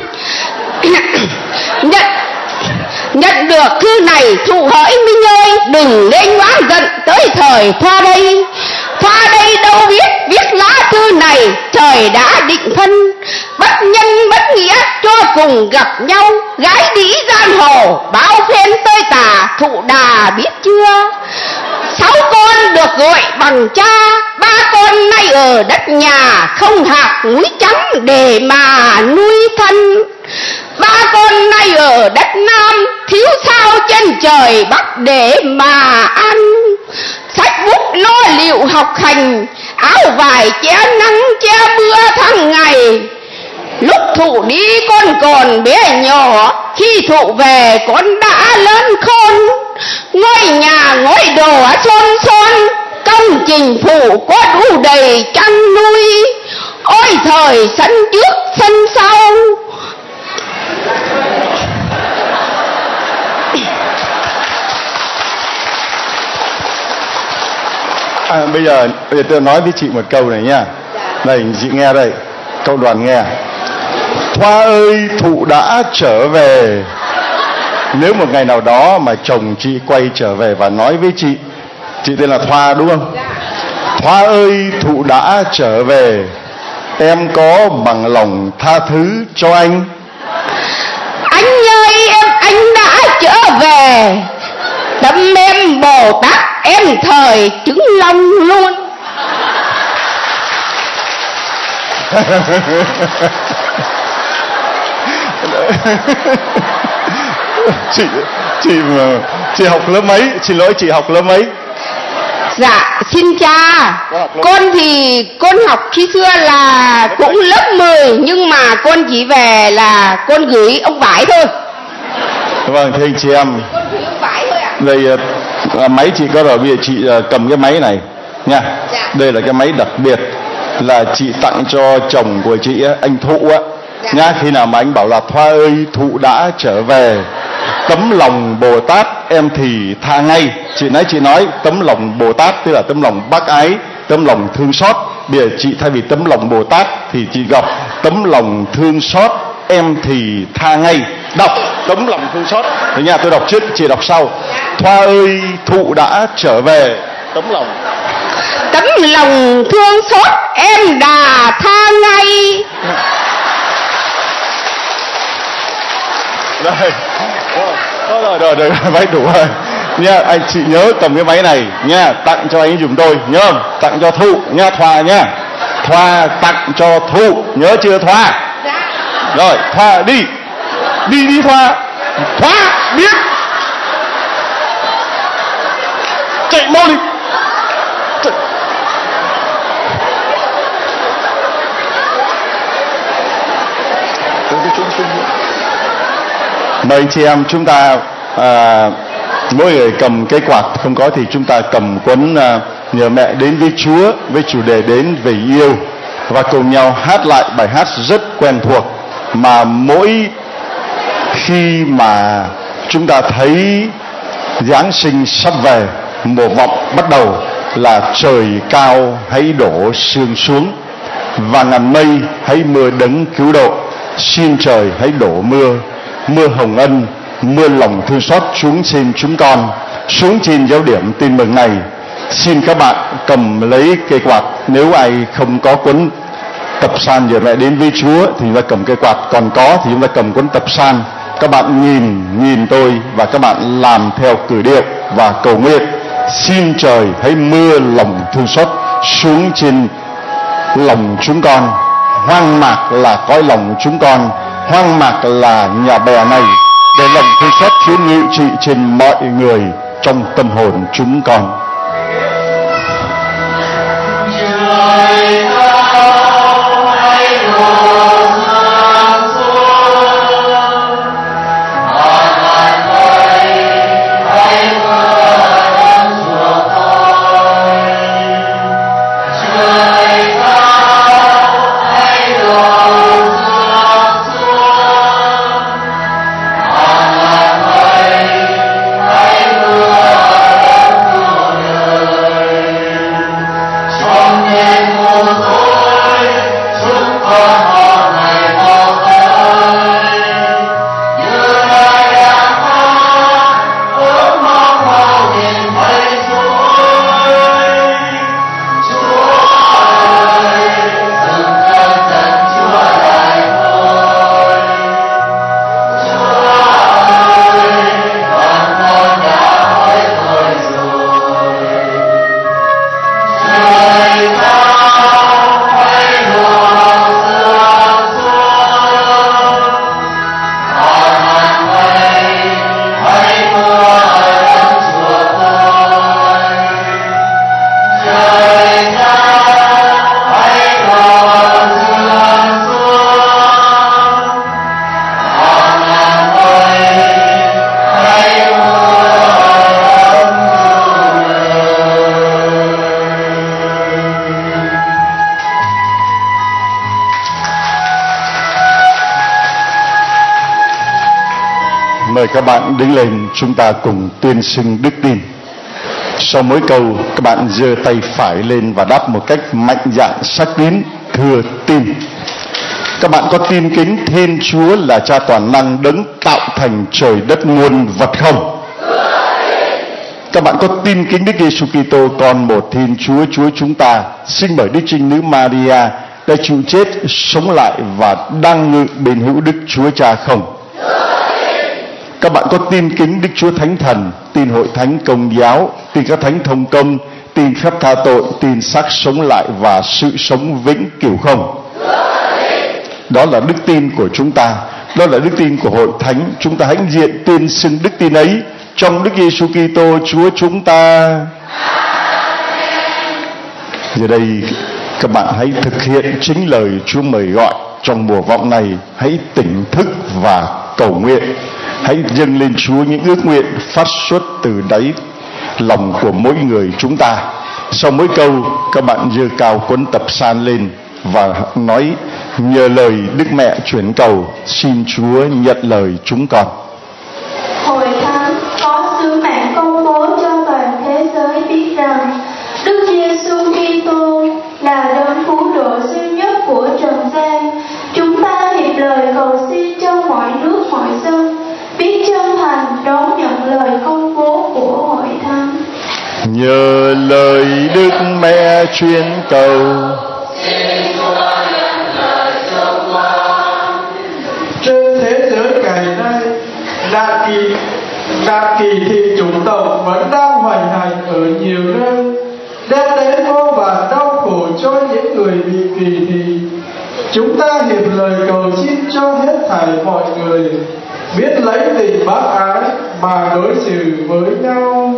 Nhận được thư này, Thụ hỡi Minh ơi, đừng nên oán giận tới thời Thoa đây. Thoa đây đâu biết viết lá thư này, trời đã định phân, bất nhân bất nghĩa cho cùng gặp nhau. Gái đĩ giang hồ bao phen tơi tả, Thụ đà biết chưa? 6 con được gọi bằng cha, 3 con nay ở đất nhà, không hạt núi trắng để mà nuôi thân. 3 con nay ở đất Nam, thiếu sao trên trời Bắc để mà ăn. Sách bút lo liệu học hành, áo vải che nắng che mưa tháng ngày. Lúc Thụ đi con còn bé nhỏ, khi Thụ về con đã lớn khôn. Ngôi nhà ngói đổ son son, công trình phủ có đủ đầy chăn nuôi. Ôi thời sân trước sân sau, bây giờ tôi nói với chị một câu này nha. Đây chị nghe đây, câu đoàn nghe. Thoa ơi, Thụ đã trở về. Nếu một ngày nào đó mà chồng chị quay trở về và nói với chị tên là Thoa đúng không? Thoa ơi, Thụ đã trở về, em có bằng lòng tha thứ cho anh? Anh ơi, anh đã trở về, đâm em Bồ Tát em thời trứng long luôn. chị học lớp mấy? Xin lỗi, chị học lớp mấy? Dạ xin cha, con thì con học khi xưa là cũng lớp 10, nhưng mà con chỉ về là con gửi ông Vải thôi. Vâng, thưa anh chị em, đây máy chị có rồi, bây giờ chị cầm cái máy này nha. Đây là cái máy đặc biệt là chị tặng cho chồng của chị anh Thụ á nha. Khi nào mà anh bảo là Thoa ơi, Thụ đã trở về, tấm lòng Bồ Tát em thì tha ngay. Chị nói tấm lòng Bồ Tát tức là tấm lòng bác ái, tấm lòng thương xót. Bây giờ chị thay vì tấm lòng Bồ Tát thì chị gặp tấm lòng thương xót em thì tha ngay. Đọc tấm lòng thương xót. Thế nha, tôi đọc trước, chị đọc sau. Thoa ơi, Thụ đã trở về, tấm lòng thương xót em đã tha ngay. Rồi, máy đủ rồi nha. Anh chị nhớ cầm cái máy này nha, tặng cho anh giùm tôi nhớ không? Tặng cho Thụ nha, Thoa nha. Thoa tặng cho Thụ, nhớ chưa Thoa? Rồi, Thoa đi Thoa. Thoa biết, chạy mau đi. Mời anh chị em chúng ta mỗi người cầm cái quạt, không có thì chúng ta cầm cuốn Nhờ Mẹ Đến Với Chúa với chủ đề Đến Vì Yêu, và cùng nhau hát lại bài hát rất quen thuộc mà mỗi khi mà chúng ta thấy Giáng sinh sắp về, mùa vọng bắt đầu, là trời cao hãy đổ sương xuống và ngàn mây hãy mưa đấng cứu độ. Xin trời hãy đổ mưa hồng ân, mưa lòng thương xót xuống trên chúng con, xuống trên giáo điểm tin mừng này. Xin các bạn cầm lấy cây quạt, nếu ai không có cuốn tập san Nhờ Mẹ Đến Với Chúa thì chúng ta cầm cây quạt, còn có thì chúng ta cầm cuốn tập san Các bạn nhìn tôi và các bạn làm theo cử điệu và cầu nguyện: xin trời hãy mưa lòng thương xót xuống trên lòng chúng con. Hoang mạc là cõi lòng chúng con, hoang mạc là nhà bè này, để lòng thương xót thiên ngự trị trên mọi người trong tâm hồn chúng con. Mời các bạn đứng lên, chúng ta cùng tuyên xưng đức tin. Sau mỗi câu, các bạn giơ tay phải lên và đáp một cách mạnh dạn xác tín: thưa tin. Các bạn có tin kính Thiên Chúa là Cha toàn năng đấng tạo thành trời đất muôn vật không? Các bạn có tin kính Đức Giêsu Kitô, con một Thiên Chúa, Chúa chúng ta, sinh bởi Đức Trinh Nữ Maria, đã chịu chết, sống lại và đang ngự bên hữu Đức Chúa Cha không? Các bạn có tin kính Đức Chúa Thánh Thần, tin Hội Thánh Công giáo, tin các thánh thông công, tin phép tha tội, tin xác sống lại và sự sống vĩnh cửu không? Đó là đức tin của chúng ta, đó là đức tin của Hội Thánh. Chúng ta hãy diện tuyên xưng đức tin ấy trong Đức Giêsu Kitô Chúa chúng ta. Giờ đây các bạn hãy thực hiện chính lời Chúa mời gọi trong mùa vọng này. Hãy tỉnh thức và cầu nguyện. Hãy dâng lên Chúa những ước nguyện phát xuất từ đáy lòng của mỗi người chúng ta. Sau mỗi câu, các bạn giơ cao cuốn tập san lên và nói: nhờ lời Đức Mẹ chuyển cầu, xin Chúa nhận lời chúng con. Hội Thánh có sứ mạng công bố cho toàn thế giới biết rằng Đức Giêsu Kitô là đấng cứu độ duy nhất của trần gian. Chúng ta hiệp lời cầu xin cho mọi nước mọi dân biết chân thành đón nhận lời công bố của Hội Thánh. Nhờ lời Đức Mẹ truyền cầu, trên thế giới ngày nay, nạn kỳ thị chủng tộc vẫn đang hoành hành ở nhiều nơi, đem đến vô vàn đau khổ cho những người bị kỳ thị. Chúng ta hiệp lời cầu xin cho hết thảy mọi người biết lấy tình bác ái mà đối xử với nhau.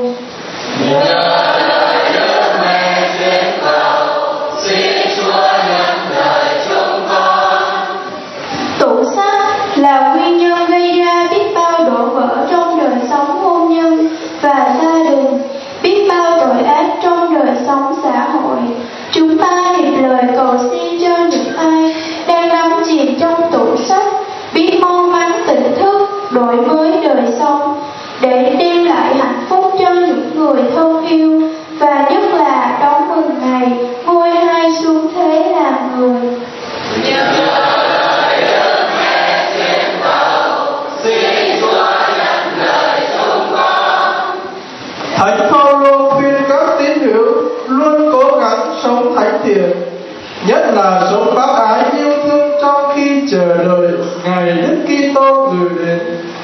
Tủ sát là nguyên nhân gây ra biết bao đổ vỡ trong đời sống hôn nhân và gia đình, biết bao tội ác trong đời sống xã hội. Chúng ta hiệp lời cầu xin cho những ai đang đắm chìm trong tủ sách biết mong mắn tỉnh thức, đổi mới đời sống để đem lại hạnh phúc cho những người thân yêu, và nhất là đón mừng ngày ngôi hai xuống thế làm người. Thánh Phaolô khuyên các tín hữu luôn cố gắng sống thánh thiện, nhất là sống bác ái yêu thương trong khi chờ đợi ngày Đức Kitô gửi đến.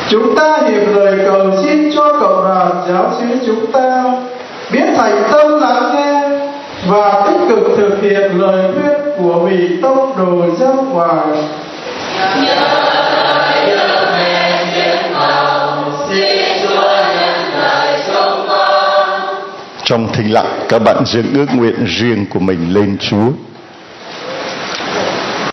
Chúng ta hiệp lời cầu xin cho cộng đoàn giáo xứ chúng ta biết thành tâm lắng nghe và tích cực thực hiện lời khuyên của vị tông đồ giáo hoàng. Trong thinh lặng, các bạn dựng ước nguyện riêng của mình lên Chúa.